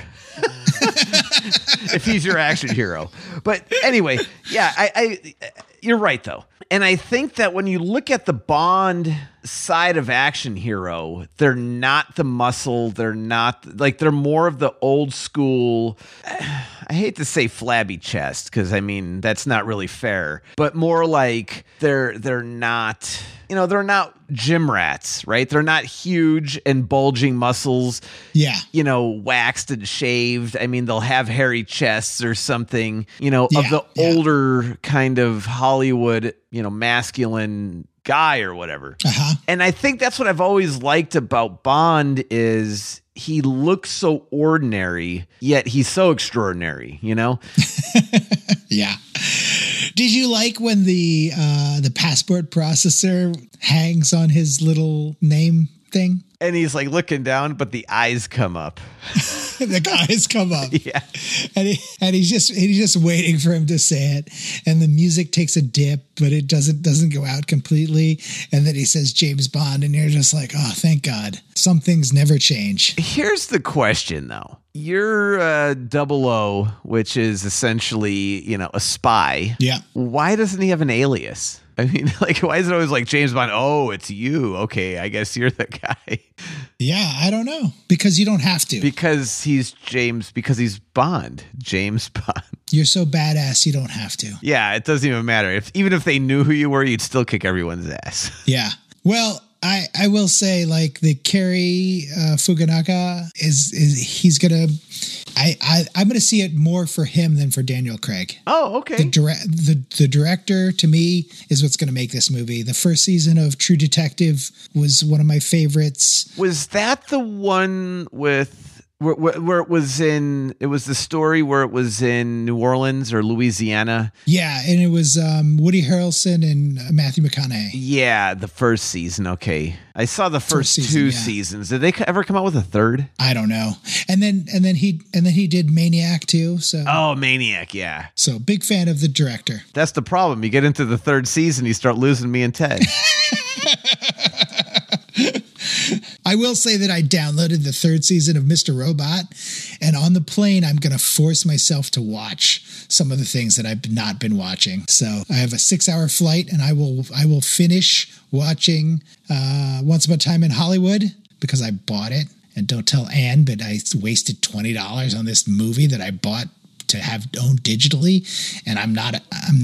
If he's your action hero. But anyway, yeah, I you're right though. And I think that when you look at the Bond side of action hero, they're not the muscle. They're not like, they're more of the old school. I hate to say flabby chest, because I mean, that's not really fair, but more like they're not, you know, they're not gym rats, right? They're not huge and bulging muscles. Yeah. You know, waxed and shaved. I mean, they'll have hairy chests or something, you know, of the older kind of Hollywood, you know, masculine guy or whatever. And I think that's what I've always liked about Bond is he looks so ordinary, yet he's so extraordinary, you know? Yeah. Did you like when the passport processor hangs on his little name thing? And he's like looking down, but the eyes come up. The eyes come up. Yeah. And he's just waiting for him to say it. And the music takes a dip, but it doesn't go out completely. And then he says James Bond, and you're just like, oh, thank God. Some things never change. Here's the question though. You're 00, which is essentially, you know, a spy. Yeah. Why doesn't he have an alias? I mean, like, why is it always like James Bond? Oh, it's you. Okay, I guess you're the guy. Yeah, I don't know. Because you don't have to. Because he's Bond. James Bond. You're so badass, you don't have to. Yeah, it doesn't even matter. Even if they knew who you were, you'd still kick everyone's ass. Yeah. Well, I will say, like, the Cary Fukunaga he's gonna. I'm gonna see it more for him than for Daniel Craig. Oh, okay. The director, to me, is what's gonna make this movie. The first season of True Detective was one of my favorites. Was that the one with where it was in? It was the story where it was in New Orleans or Louisiana. Yeah, and it was Woody Harrelson and Matthew McConaughey. Yeah, the first season. Okay, I saw the first two seasons. Did they ever come out with a third? I don't know. And then he did Maniac too. So Maniac, yeah. So big fan of the director. That's the problem. You get into the third season, you start losing me and Ted. I will say that I downloaded the third season of Mr. Robot, and on the plane, I'm going to force myself to watch some of the things that I've not been watching. So I have a 6-hour flight, and I will finish watching Once Upon a Time in Hollywood because I bought it. And don't tell Anne, but I wasted $20 on this movie that I bought to have owned digitally, and I'm not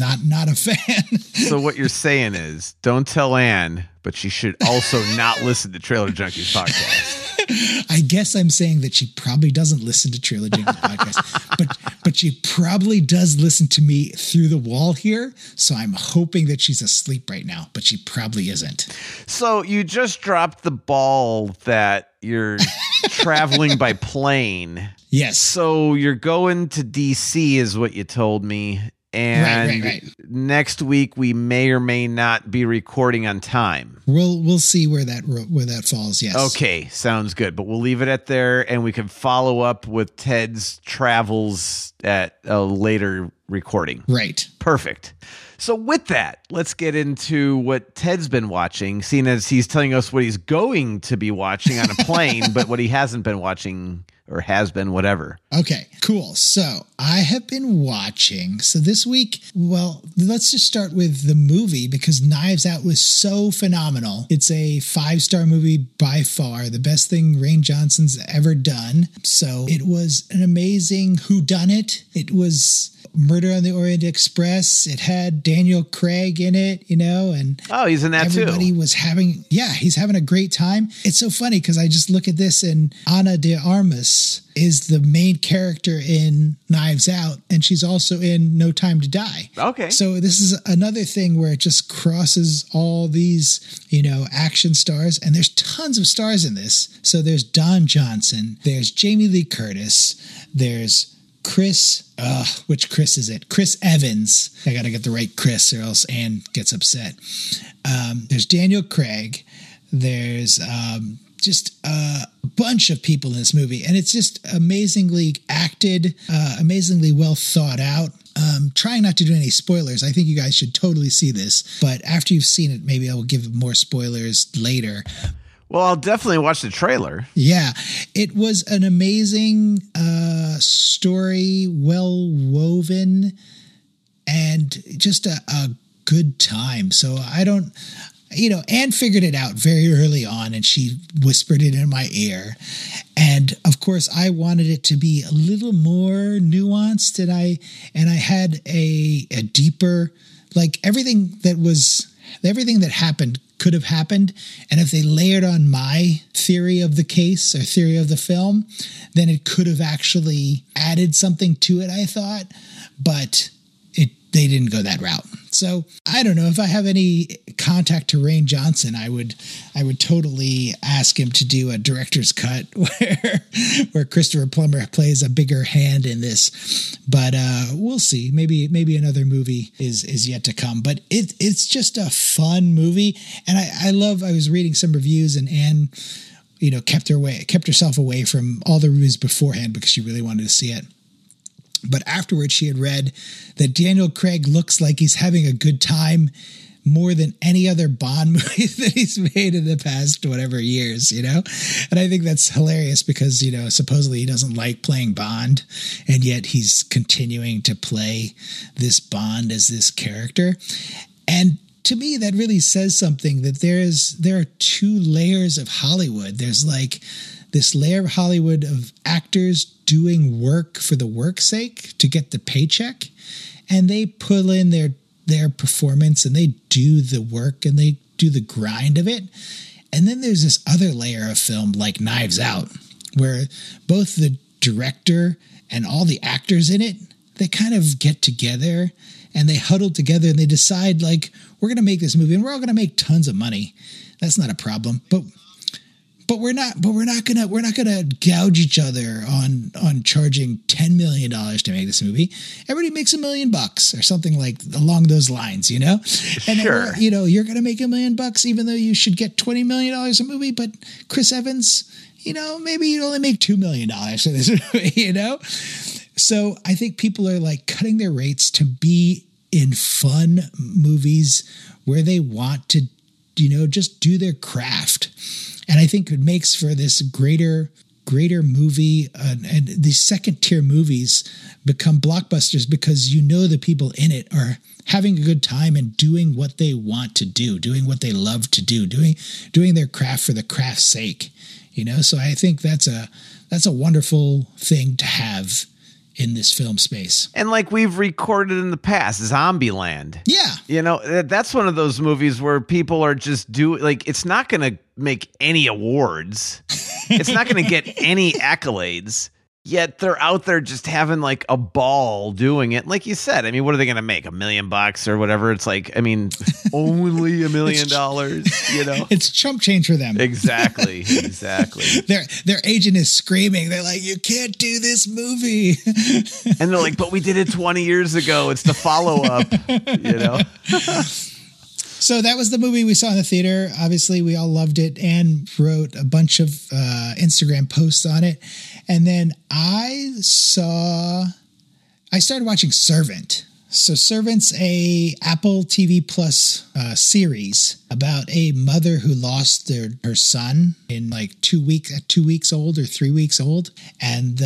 a fan. So what you're saying is, don't tell Anne, but she should also not listen to Trailer Junkies podcast. I guess I'm saying that she probably doesn't listen to Trailer Junkies podcast, but she probably does listen to me through the wall here. So I'm hoping that she's asleep right now, but she probably isn't. So you just dropped the ball that you're traveling by plane. Yes. So you're going to DC is what you told me. And right. Next week we may or may not be recording on time. We'll see where that falls. Yes. Okay, sounds good. But we'll leave it at there, and we can follow up with Ted's travels at a later recording. Right. Perfect. So with that, let's get into what Ted's been watching, seeing as he's telling us what he's going to be watching on a plane, but what he hasn't been watching or has been, whatever. Okay, cool. So I have been watching. So this week, well, let's just start with the movie because Knives Out was so phenomenal. It's a 5-star movie by far, the best thing Rian Johnson's ever done. So it was an amazing whodunit. It was Murder on the Orient Express. It had Daniel Craig in it, and he's in that everybody too. He's having a great time. It's so funny because I just look at this and Ana de Armas is the main character in Knives Out, and she's also in No Time to Die. Okay. So this is another thing where it just crosses all these, action stars, and there's tons of stars in this. So there's Don Johnson, there's Jamie Lee Curtis, there's which Chris is it? Chris Evans. I got to get the right Chris or else Anne gets upset. There's Daniel Craig. There's just a bunch of people in this movie. And it's just amazingly acted, amazingly well thought out. Trying not to do any spoilers. I think you guys should totally see this. But after you've seen it, maybe I will give more spoilers later. Well, I'll definitely watch the trailer. Yeah, it was an amazing story, well woven, and just a good time. So I don't, Anne figured it out very early on, and she whispered it in my ear. And of course, I wanted it to be a little more nuanced, and I had a deeper, like everything that happened could have happened. And if they layered on my theory of the case or theory of the film, then it could have actually added something to it, I thought. But they didn't go that route. So I don't know if I have any contact to Rian Johnson, I would totally ask him to do a director's cut where Christopher Plummer plays a bigger hand in this. But we'll see. Maybe another movie is yet to come. But it's just a fun movie, and I was reading some reviews, and Anne, kept herself away from all the reviews beforehand because she really wanted to see it. But afterwards, she had read that Daniel Craig looks like he's having a good time more than any other Bond movie that he's made in the past, whatever years, And I think that's hilarious because, supposedly he doesn't like playing Bond, and yet he's continuing to play this Bond as this character. And to me, that really says something, that there are two layers of Hollywood. There's like this layer of Hollywood of actors doing work for the work's sake to get the paycheck, and they pull in their performance and they do the work and they do the grind of it. And then there's this other layer of film like Knives Out, where both the director and all the actors in it, they kind of get together and they huddle together and they decide, like, we're going to make this movie and we're all going to make tons of money. That's not a problem. But we're not gonna gouge each other on charging $10 million to make this movie. Everybody makes $1 million or something like along those lines, you know? And sure. You're gonna make $1 million even though you should get $20 million a movie, but Chris Evans, maybe you'd only make $2 million for this movie, you know? So I think people are like cutting their rates to be in fun movies where they want to, just do their craft. And I think it makes for this greater movie, and these second tier movies become blockbusters because the people in it are having a good time and doing what they want to do, doing what they love to do, doing their craft for the craft's sake, So I think that's a wonderful thing to have in this film space. And like we've recorded in the past, Zombieland. Yeah. That's one of those movies where people are just it's not going to make any awards. It's not going to get any accolades. Yet they're out there just having like a ball doing it. Like you said, I mean, what are they going to make? $1 million or whatever? It's like, I mean, only $1 million, It's chump change for them. Exactly. Their agent is screaming. They're like, you can't do this movie. And they're like, but we did it 20 years ago. It's the follow-up, So that was the movie we saw in the theater. Obviously, we all loved it and wrote a bunch of Instagram posts on it. And then I started watching Servant. So Servant's a Apple TV Plus series about a mother who lost her son in like 2 weeks old or 3 weeks old. And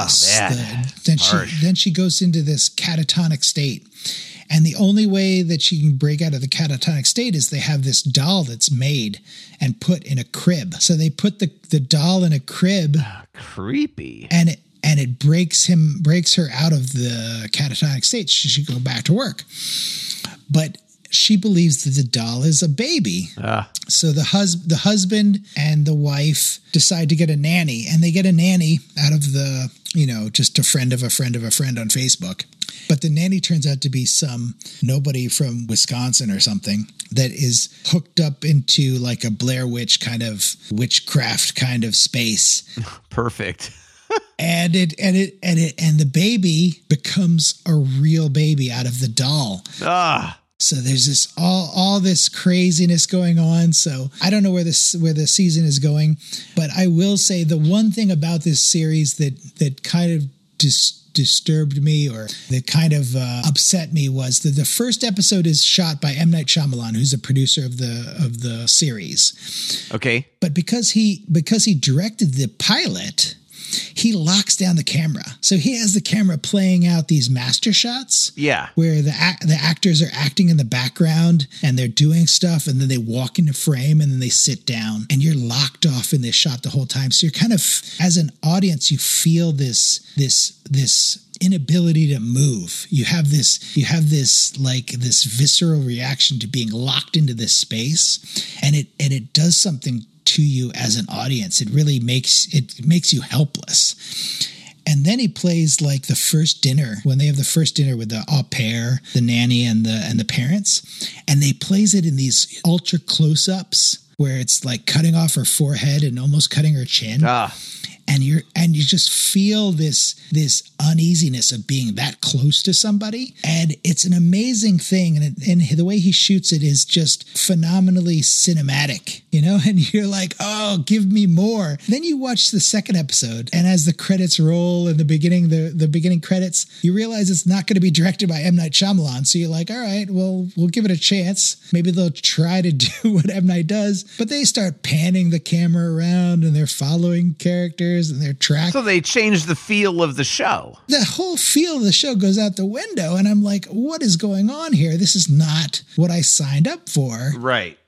then she goes into this catatonic state. And the only way that she can break out of the catatonic state is they have this doll that's made and put in a crib. So they put the doll in a crib. Creepy. And it breaks her out of the catatonic state. She should go back to work. But she believes that the doll is a baby. So the husband and the wife decide to get a nanny, and they get a nanny out of the, just a friend of a friend of a friend on Facebook. But the nanny turns out to be nobody from Wisconsin or something that is hooked up into like a Blair Witch kind of witchcraft kind of space. Perfect. And the baby becomes a real baby out of the doll. So there's this all this craziness going on. So I don't know where the season is going, but I will say the one thing about this series that kind of disturbed me or that kind of upset me was that the first episode is shot by M. Night Shyamalan, who's the producer of the series. Okay. But because he directed the pilot, he locks down the camera. So he has the camera playing out these master shots. Yeah. Where the actors are acting in the background and they're doing stuff, and then they walk into frame and then they sit down and you're locked off in this shot the whole time. So you're kind of, as an audience, you feel this inability to move. You have this visceral reaction to being locked into this space, and it does something to you as an audience. It really makes you helpless. And then he plays like the first dinner, when they have the first dinner with the au pair, the nanny and the parents, and they plays it in these ultra close-ups where it's like cutting off her forehead and almost cutting her chin. And you just feel this uneasiness of being that close to somebody. And it's an amazing thing. And the way he shoots it is just phenomenally cinematic, and you're like, oh, give me more. Then you watch the second episode, and as the credits roll in the beginning credits, you realize it's not going to be directed by M. Night Shyamalan. So you're like, all right, well, we'll give it a chance. Maybe they'll try to do what M. Night does, but they start panning the camera around and they're following characters and they're tracking. So they changed the feel of the show. The whole feel of the show goes out the window, and I'm like, what is going on here? This is not what I signed up for. Right.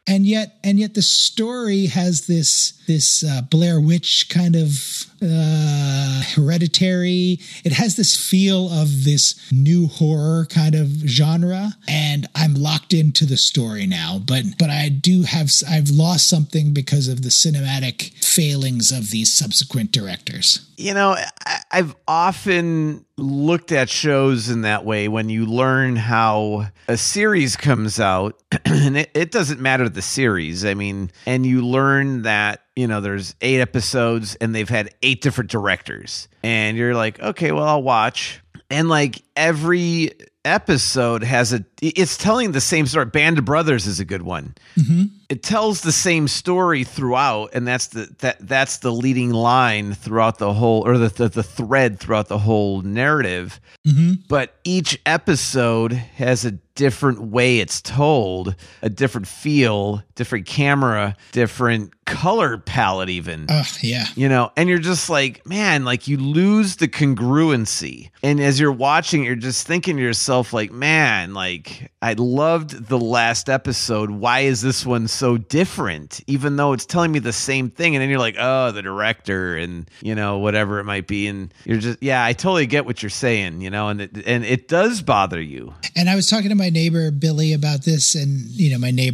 And yet the story has this Blair Witch kind of Hereditary. It has this feel of this new horror kind of genre, and I'm locked into the story now. But I've lost something because of the cinematic failings of these subsequent directors. You know, I've often looked at shows in that way when you learn how a series comes out, and it doesn't matter the series. I mean, and you learn that, you know, there's 8 episodes and they've had 8 different directors. And you're like, okay, well, I'll watch. And like every episode it's telling the same story. Band of Brothers is a good one. Mm-hmm. It tells the same story throughout, and that's the leading line throughout the whole, or the thread throughout the whole narrative. Mm-hmm. But each episode has a different way it's told, a different feel, different camera, different color palette even. Yeah. You know, and you're just like, man, like you lose the congruency. And as you're watching, you're just thinking to yourself like, man, like I loved the last episode. Why is this one so different? Even though it's telling me the same thing. And then you're like, oh, the director and, you know, whatever it might be. And you're just, yeah, I totally get what you're saying, you know, and it does bother you. And I was talking to my neighbor, Billy, about this, and, you know,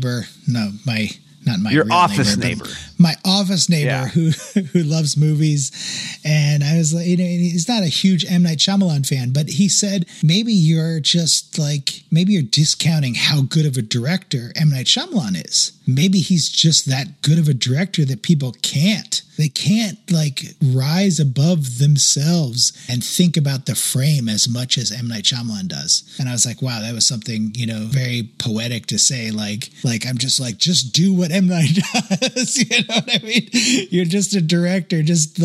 your office neighbor. My office neighbor who loves movies. And I was like, you know, he's not a huge M. Night Shyamalan fan, but he said, maybe you're discounting how good of a director M. Night Shyamalan is. Maybe he's just that good of a director that they can't like rise above themselves and think about the frame as much as M. Night Shyamalan does. And I was like, wow, that was something, you know, very poetic to say. Like I'm just like, just do what M. Night does. You know what I mean? You're just a director, just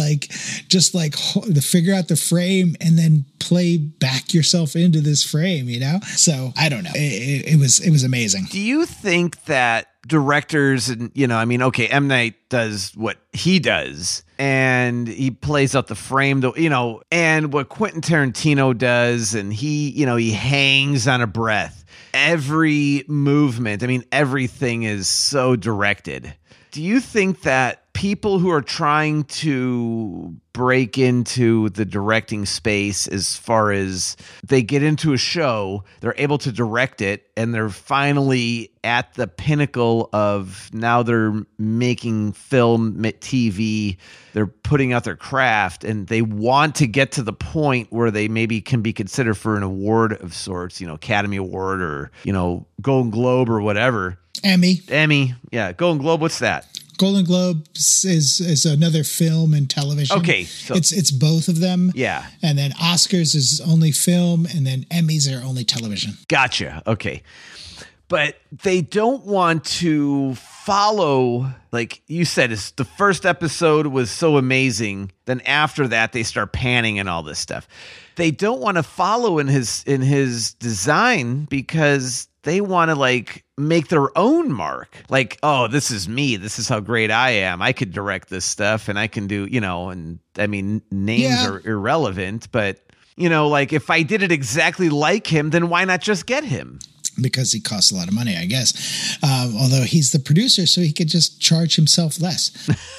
figure out the frame and then play back yourself into this frame, you know? So I don't know. It was amazing. Do you think that directors, and, you know, I mean, okay, M. Night does what he does and he plays out the frame, though, you know, and what Quentin Tarantino does, and he hangs on a breath. Every movement, I mean, everything is so directed. Do you think that people who are trying to break into the directing space, as far as they get into a show, they're able to direct it, and they're finally at the pinnacle of now they're making film, TV, they're putting out their craft, and they want to get to the point where they maybe can be considered for an award of sorts, you know, Academy Award or, you know, Golden Globe or whatever. Emmy. Yeah. Golden Globe. What's that? Golden Globes is another film and television. Okay. So it's both of them. Yeah. And then Oscars is only film, and then Emmys are only television. Gotcha. Okay. But they don't want to follow, like you said, the first episode was so amazing. Then after that, they start panning and all this stuff. They don't want to follow in his design because they want to like make their own mark. Like, oh, this is me. This is how great I am. I could direct this stuff and I can do, you know, and I mean, names are irrelevant, but, you know, like if I did it exactly like him, then why not just get him? Because he costs a lot of money, I guess. Although he's the producer, so he could just charge himself less.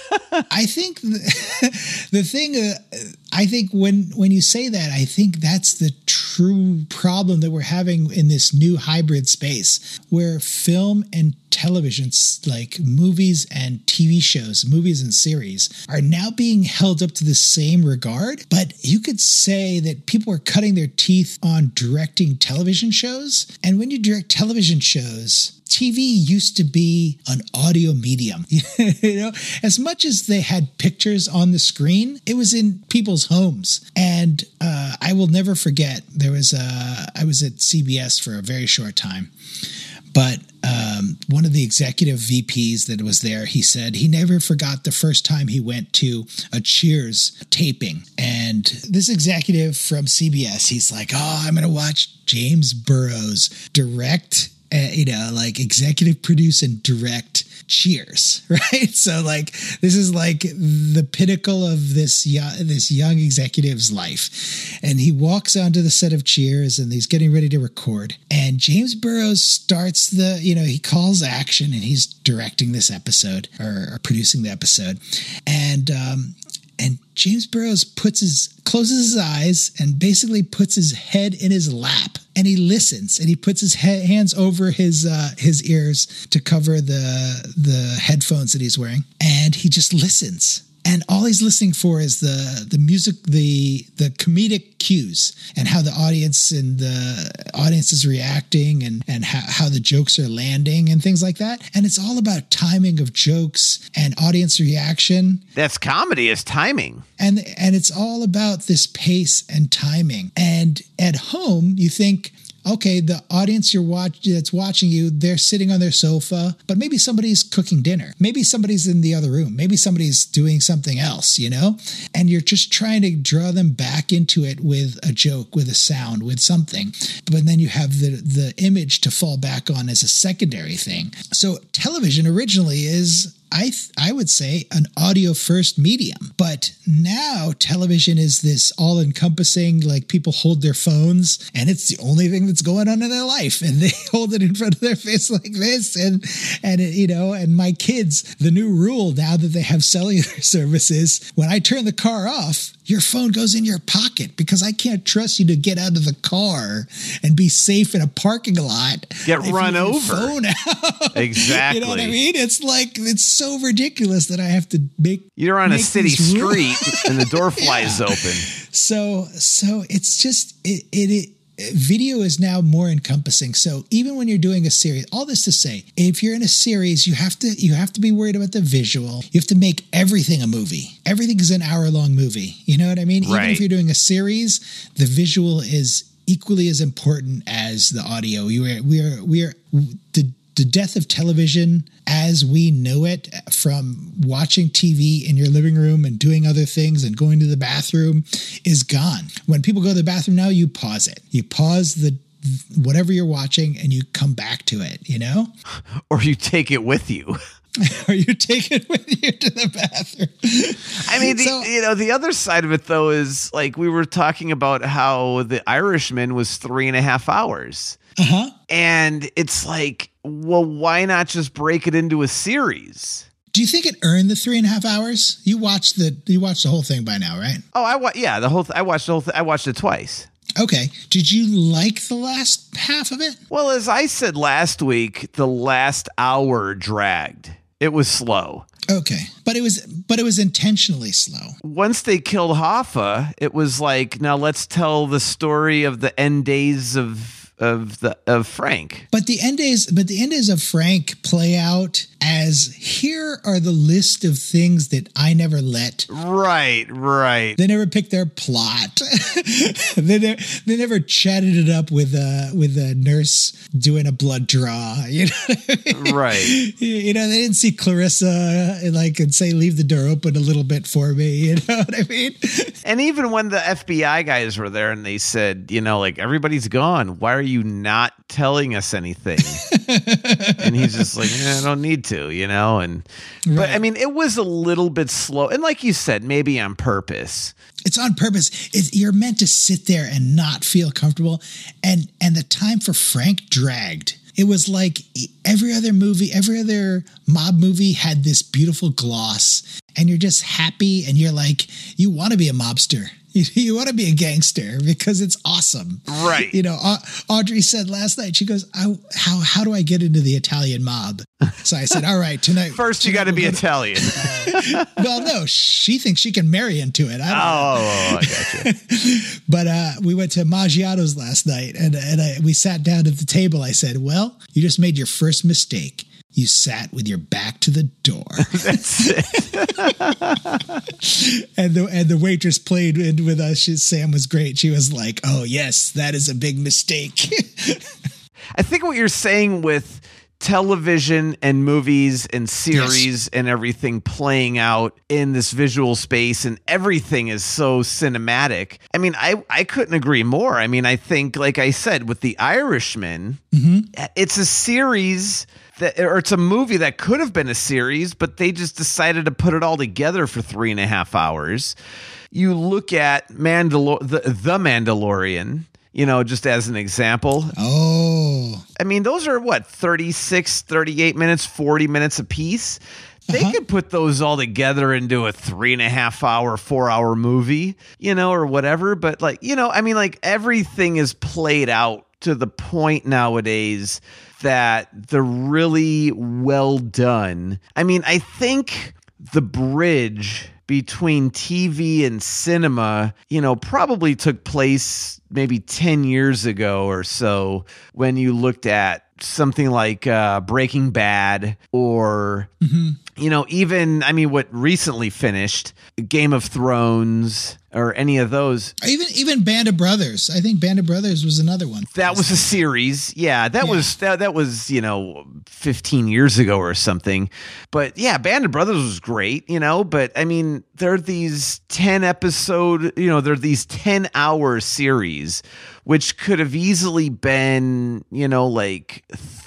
I think the thing, I think when you say that, I think that's the true problem that we're having in this new hybrid space where film and television, like movies and TV shows, movies and series, are now being held up to the same regard. But you could say that people are cutting their teeth on directing television shows. And when you direct television shows, TV used to be an audio medium. You know, as much as they had pictures on the screen, it was in people's homes. And I will never forget, I was at CBS for a very short time, but one of the executive VPs that was there, he said he never forgot the first time he went to a Cheers taping. And this executive from CBS, he's like, oh, I'm going to watch James Burrows direct like executive produce and direct Cheers, right? So like this is like the pinnacle of this young executive's life. And he walks onto the set of Cheers and he's getting ready to record. And James Burrows starts he calls action and he's directing this episode or producing the episode. And James Burrows closes his eyes and basically puts his head in his lap and he listens and he puts his hands over his ears to cover the headphones that he's wearing. And he just listens. And all he's listening for is the music, the comedic cues and how the audience is reacting and how the jokes are landing and things like that. And it's all about timing of jokes and audience reaction. That's comedy, is timing. And it's all about this pace and timing. And at home, you think, okay, the audience that's watching you, they're sitting on their sofa, but maybe somebody's cooking dinner. Maybe somebody's in the other room. Maybe somebody's doing something else, and you're just trying to draw them back into it with a joke, with a sound, with something. But then you have the image to fall back on as a secondary thing. So television originally is, I would say, an audio first medium, but now television is this all encompassing, like people hold their phones and it's the only thing that's going on in their life and they hold it in front of their face like this. And my kids, the new rule now that they have cellular services, when I turn the car off, your phone goes in your pocket because I can't trust you to get out of the car and be safe in a parking lot. Get run over. Phone out. Exactly. You know what I mean? It's so ridiculous that I have to make. You're on a city street and the door flies open. So it's just video is now more encompassing. So even when you're doing a series, all this to say, if you're in a series, you have to be worried about the visual. You have to make everything a movie. Everything is an hour-long movie. You know what I mean? Right. Even if you're doing a series, the visual is equally as important as the audio. We are the death of television as we know it from watching TV in your living room and doing other things and going to the bathroom is gone. When people go to the bathroom now, you pause it. You pause whatever you're watching and you come back to it, Or you take it with you. Or you take it with you to the bathroom. I mean, the other side of it, though, is like we were talking about how The Irishman was 3.5 hours. Uh-huh. And it's like, well, why not just break it into a series? Do you think it earned the 3.5 hours? You watched the whole thing by now, right? Oh, I watched the whole thing. I watched it twice. Okay. Did you like the last half of it? Well, as I said last week, the last hour dragged. It was slow. Okay. But it was intentionally slow. Once they killed Hoffa, it was like, now let's tell the story of the end days of Frank. But the end days of Frank play out as here are the list of things that I never let. Right. They never picked their plot. they never chatted it up with a nurse doing a blood draw. You know what I mean? Right. They didn't see Clarissa and say, leave the door open a little bit for me. You know what I mean? And even when the FBI guys were there and they said, everybody's gone. Why are you not telling us anything? And he's just like, I don't need to, and right. But I mean, it was a little bit slow. And like you said, maybe on purpose. It's on purpose. You're meant to sit there and not feel comfortable. And the time for Frank dragged. It was like every other mob movie had this beautiful gloss and you're just happy and you're like, you want to be a mobster. You want to be a gangster because it's awesome. Right. Audrey said last night, she goes, how do I get into the Italian mob? So I said, all right, tonight. First, you got to be Italian. Well, no, she thinks she can marry into it. I got you. But we went to Maggiano's last night and we sat down at the table. I said, well, you just made your first mistake. You sat with your back to the door. That's it. and the waitress played with us. Sam was great. She was like, oh, yes, that is a big mistake. I think what you're saying with television and movies and series and everything playing out in this visual space, and everything is so cinematic. I mean, I couldn't agree more. I mean, I think, like I said, with The Irishman, it's a series or it's a movie that could have been a series, but they just decided to put it all together for 3.5 hours. You look at the Mandalorian, just as an example. Oh. I mean, those are 36, 38 minutes, 40 minutes a piece. They could put those all together into a 3.5 hour, 4 hour movie, or whatever. But everything is played out to the point nowadays that they're really well done. I mean, I think the bridge between TV and cinema, probably took place maybe 10 years ago or so, when you looked at something like Breaking Bad or, even, what recently finished, Game of Thrones, or any of those. Even Band of Brothers. I think Band of Brothers was another one. That was a series. Yeah, that was 15 years ago or something. But yeah, Band of Brothers was great, but there are these 10-hour series, which could have easily been, like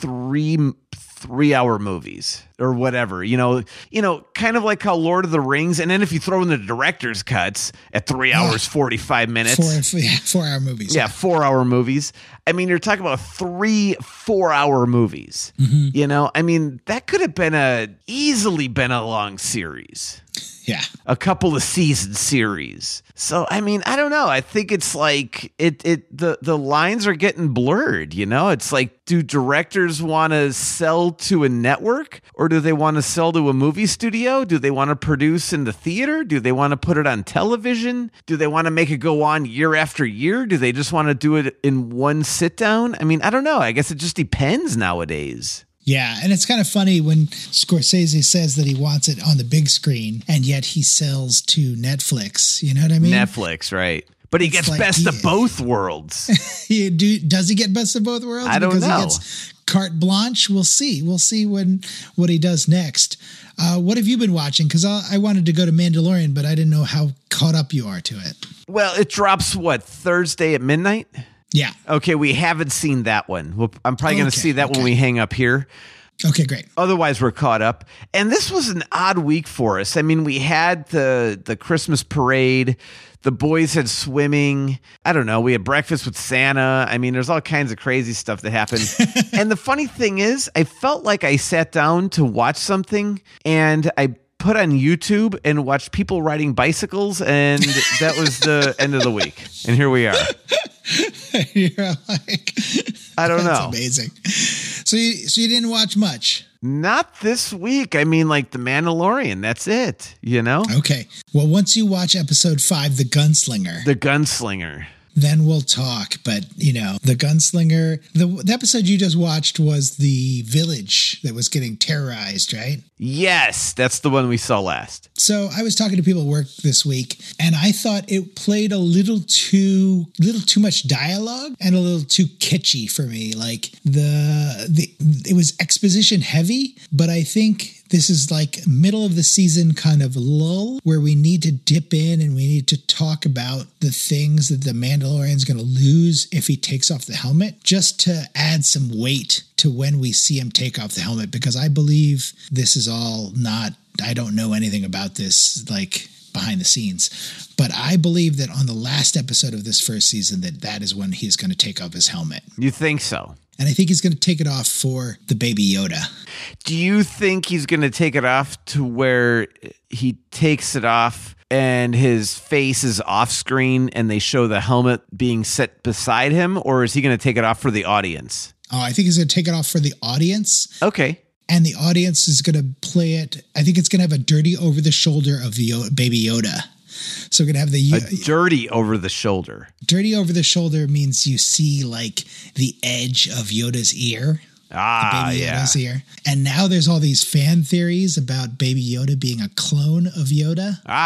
3-hour movies or whatever, kind of like how Lord of the Rings. And then if you throw in the director's cuts at 3 hours, 45 minutes, 4-hour movies. Yeah. 4-hour movies. You're talking about 3 4-hour movies, that could have easily been a long series. Yeah. A couple of season series. So, I don't know. I think it's like the lines are getting blurred, It's like, do directors want to sell to a network, or do they want to sell to a movie studio? Do they want to produce in the theater? Do they want to put it on television? Do they want to make it go on year after year? Do they just want to do it in one sit down? I don't know. I guess it just depends nowadays. Yeah, and it's kind of funny when Scorsese says that he wants it on the big screen, and yet he sells to Netflix. You know what I mean? Netflix, right. But he gets best of both worlds. Does he get best of both worlds? I don't know. He gets carte blanche? We'll see. We'll see what he does next. What have you been watching? Because I wanted to go to Mandalorian, but I didn't know how caught up you are to it. Well, it drops, Thursday at midnight? Yeah. Okay, we haven't seen that one. I'm probably going to see that when we hang up here. Okay, great. Otherwise, we're caught up. And this was an odd week for us. We had the Christmas parade. The boys had swimming. I don't know. We had breakfast with Santa. There's all kinds of crazy stuff that happened. And the funny thing is, I felt like I sat down to watch something, and I put on YouTube and watched people riding bicycles, and that was the end of the week. And here we are. You're like, I don't know. That's amazing. So you didn't watch much? Not this week. like The Mandalorian. That's it, Okay. Well, once you watch episode 5, The Gunslinger, then we'll talk. But, the Gunslinger, the episode you just watched was the village that was getting terrorized, right? Yes, that's the one we saw last. So I was talking to people at work this week, and I thought it played a little too much dialogue and a little too kitschy for me. Like it was exposition heavy, but I think this is like middle of the season kind of lull where we need to dip in and we need to talk about the things that the Mandalorian's going to lose if he takes off the helmet, just to add some weight to when we see him take off the helmet, because I believe this is all I don't know anything about this, like behind the scenes, but I believe that on the last episode of this first season, that is when he's going to take off his helmet. You think so? And I think he's going to take it off for the Baby Yoda. Do you think he's going to take it off to where he takes it off and his face is off screen and they show the helmet being set beside him? Or is he going to take it off for the audience? Oh, I think he's going to take it off for the audience. Okay. And the audience is going to play it. I think it's going to have a dirty over the shoulder of the Baby Yoda. So we're going to have a dirty over the shoulder. Dirty over the shoulder means you see like the edge of Yoda's ear. Baby Yoda's ear. And now there's all these fan theories about Baby Yoda being a clone of Yoda.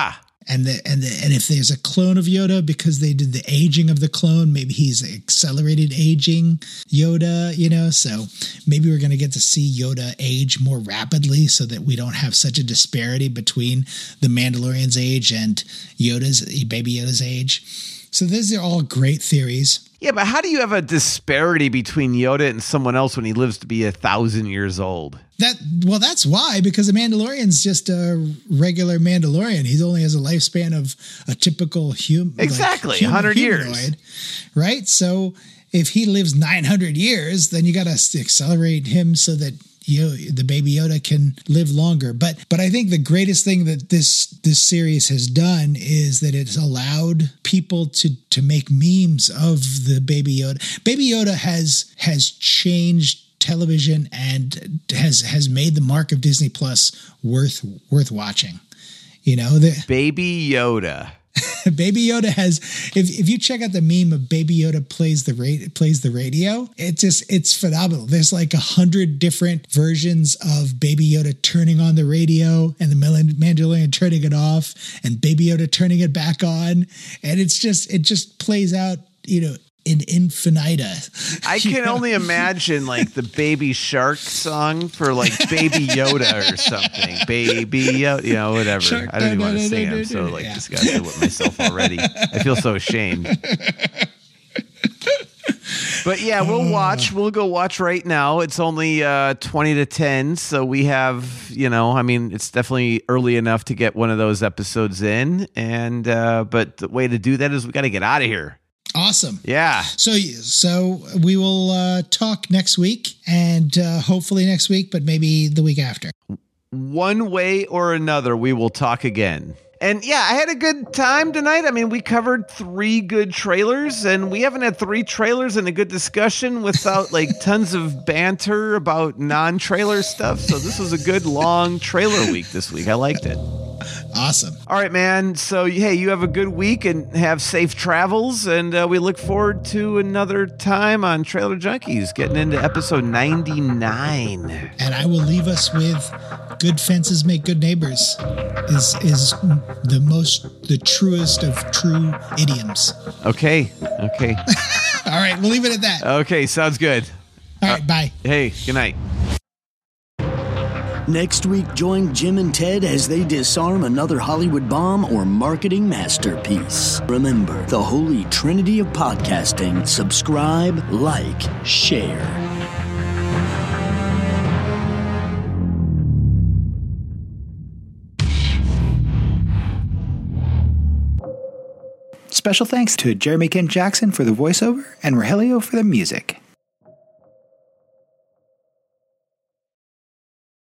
And if there's a clone of Yoda, because they did the aging of the clone, maybe he's accelerated aging Yoda, so maybe we're going to get to see Yoda age more rapidly so that we don't have such a disparity between the Mandalorian's age and Baby Yoda's age. So these are all great theories. Yeah, but how do you have a disparity between Yoda and someone else when he lives to be 1,000 years old? That's why, because the Mandalorian's just a regular Mandalorian. He only has a lifespan of a typical human. Exactly, 100 years. Right? So if he lives 900 years, then you got to accelerate him so that the Baby Yoda can live longer. But I think the greatest thing that this series has done is that it's allowed people to make memes of the Baby Yoda. Baby Yoda has changed television and has made the mark of Disney Plus worth watching. Baby Yoda. Baby Yoda has, if you check out the meme of Baby Yoda plays the radio, it's phenomenal. There's like 100 different versions of Baby Yoda turning on the radio and the Mandalorian turning it off and Baby Yoda turning it back on. And it just plays out, in infinita. I can only imagine like the Baby Shark song for like Baby Yoda or something. Baby Yoda, whatever. Shark, I don't even want to sing. I'm so disgusted with myself already. I feel so ashamed. But yeah, we'll go watch right now. It's only 20 to 10. So we have, it's definitely early enough to get one of those episodes in. And, but the way to do that is we got to get out of here. Awesome. Yeah. So we will talk next week and hopefully next week, but maybe the week after. One way or another, we will talk again. And yeah, I had a good time tonight. I mean, we covered 3 good trailers, and we haven't had 3 trailers and a good discussion without like tons of banter about non-trailer stuff. So this was a good long trailer week this week. I liked it. Awesome. All right, man. So, hey, you have a good week and have safe travels. And we look forward to another time on Trailer Junkies, getting into episode 99. And I will leave us with good fences make good neighbors is the truest of true idioms. Okay. All right. We'll leave it at that. Okay. Sounds good. All right. Bye. Hey, good night. Next week, join Jim and Ted as they disarm another Hollywood bomb or marketing masterpiece. Remember, the holy trinity of podcasting: subscribe, like, share. Special thanks to Jeremy Kent Jackson for the voiceover and Rogelio for the music.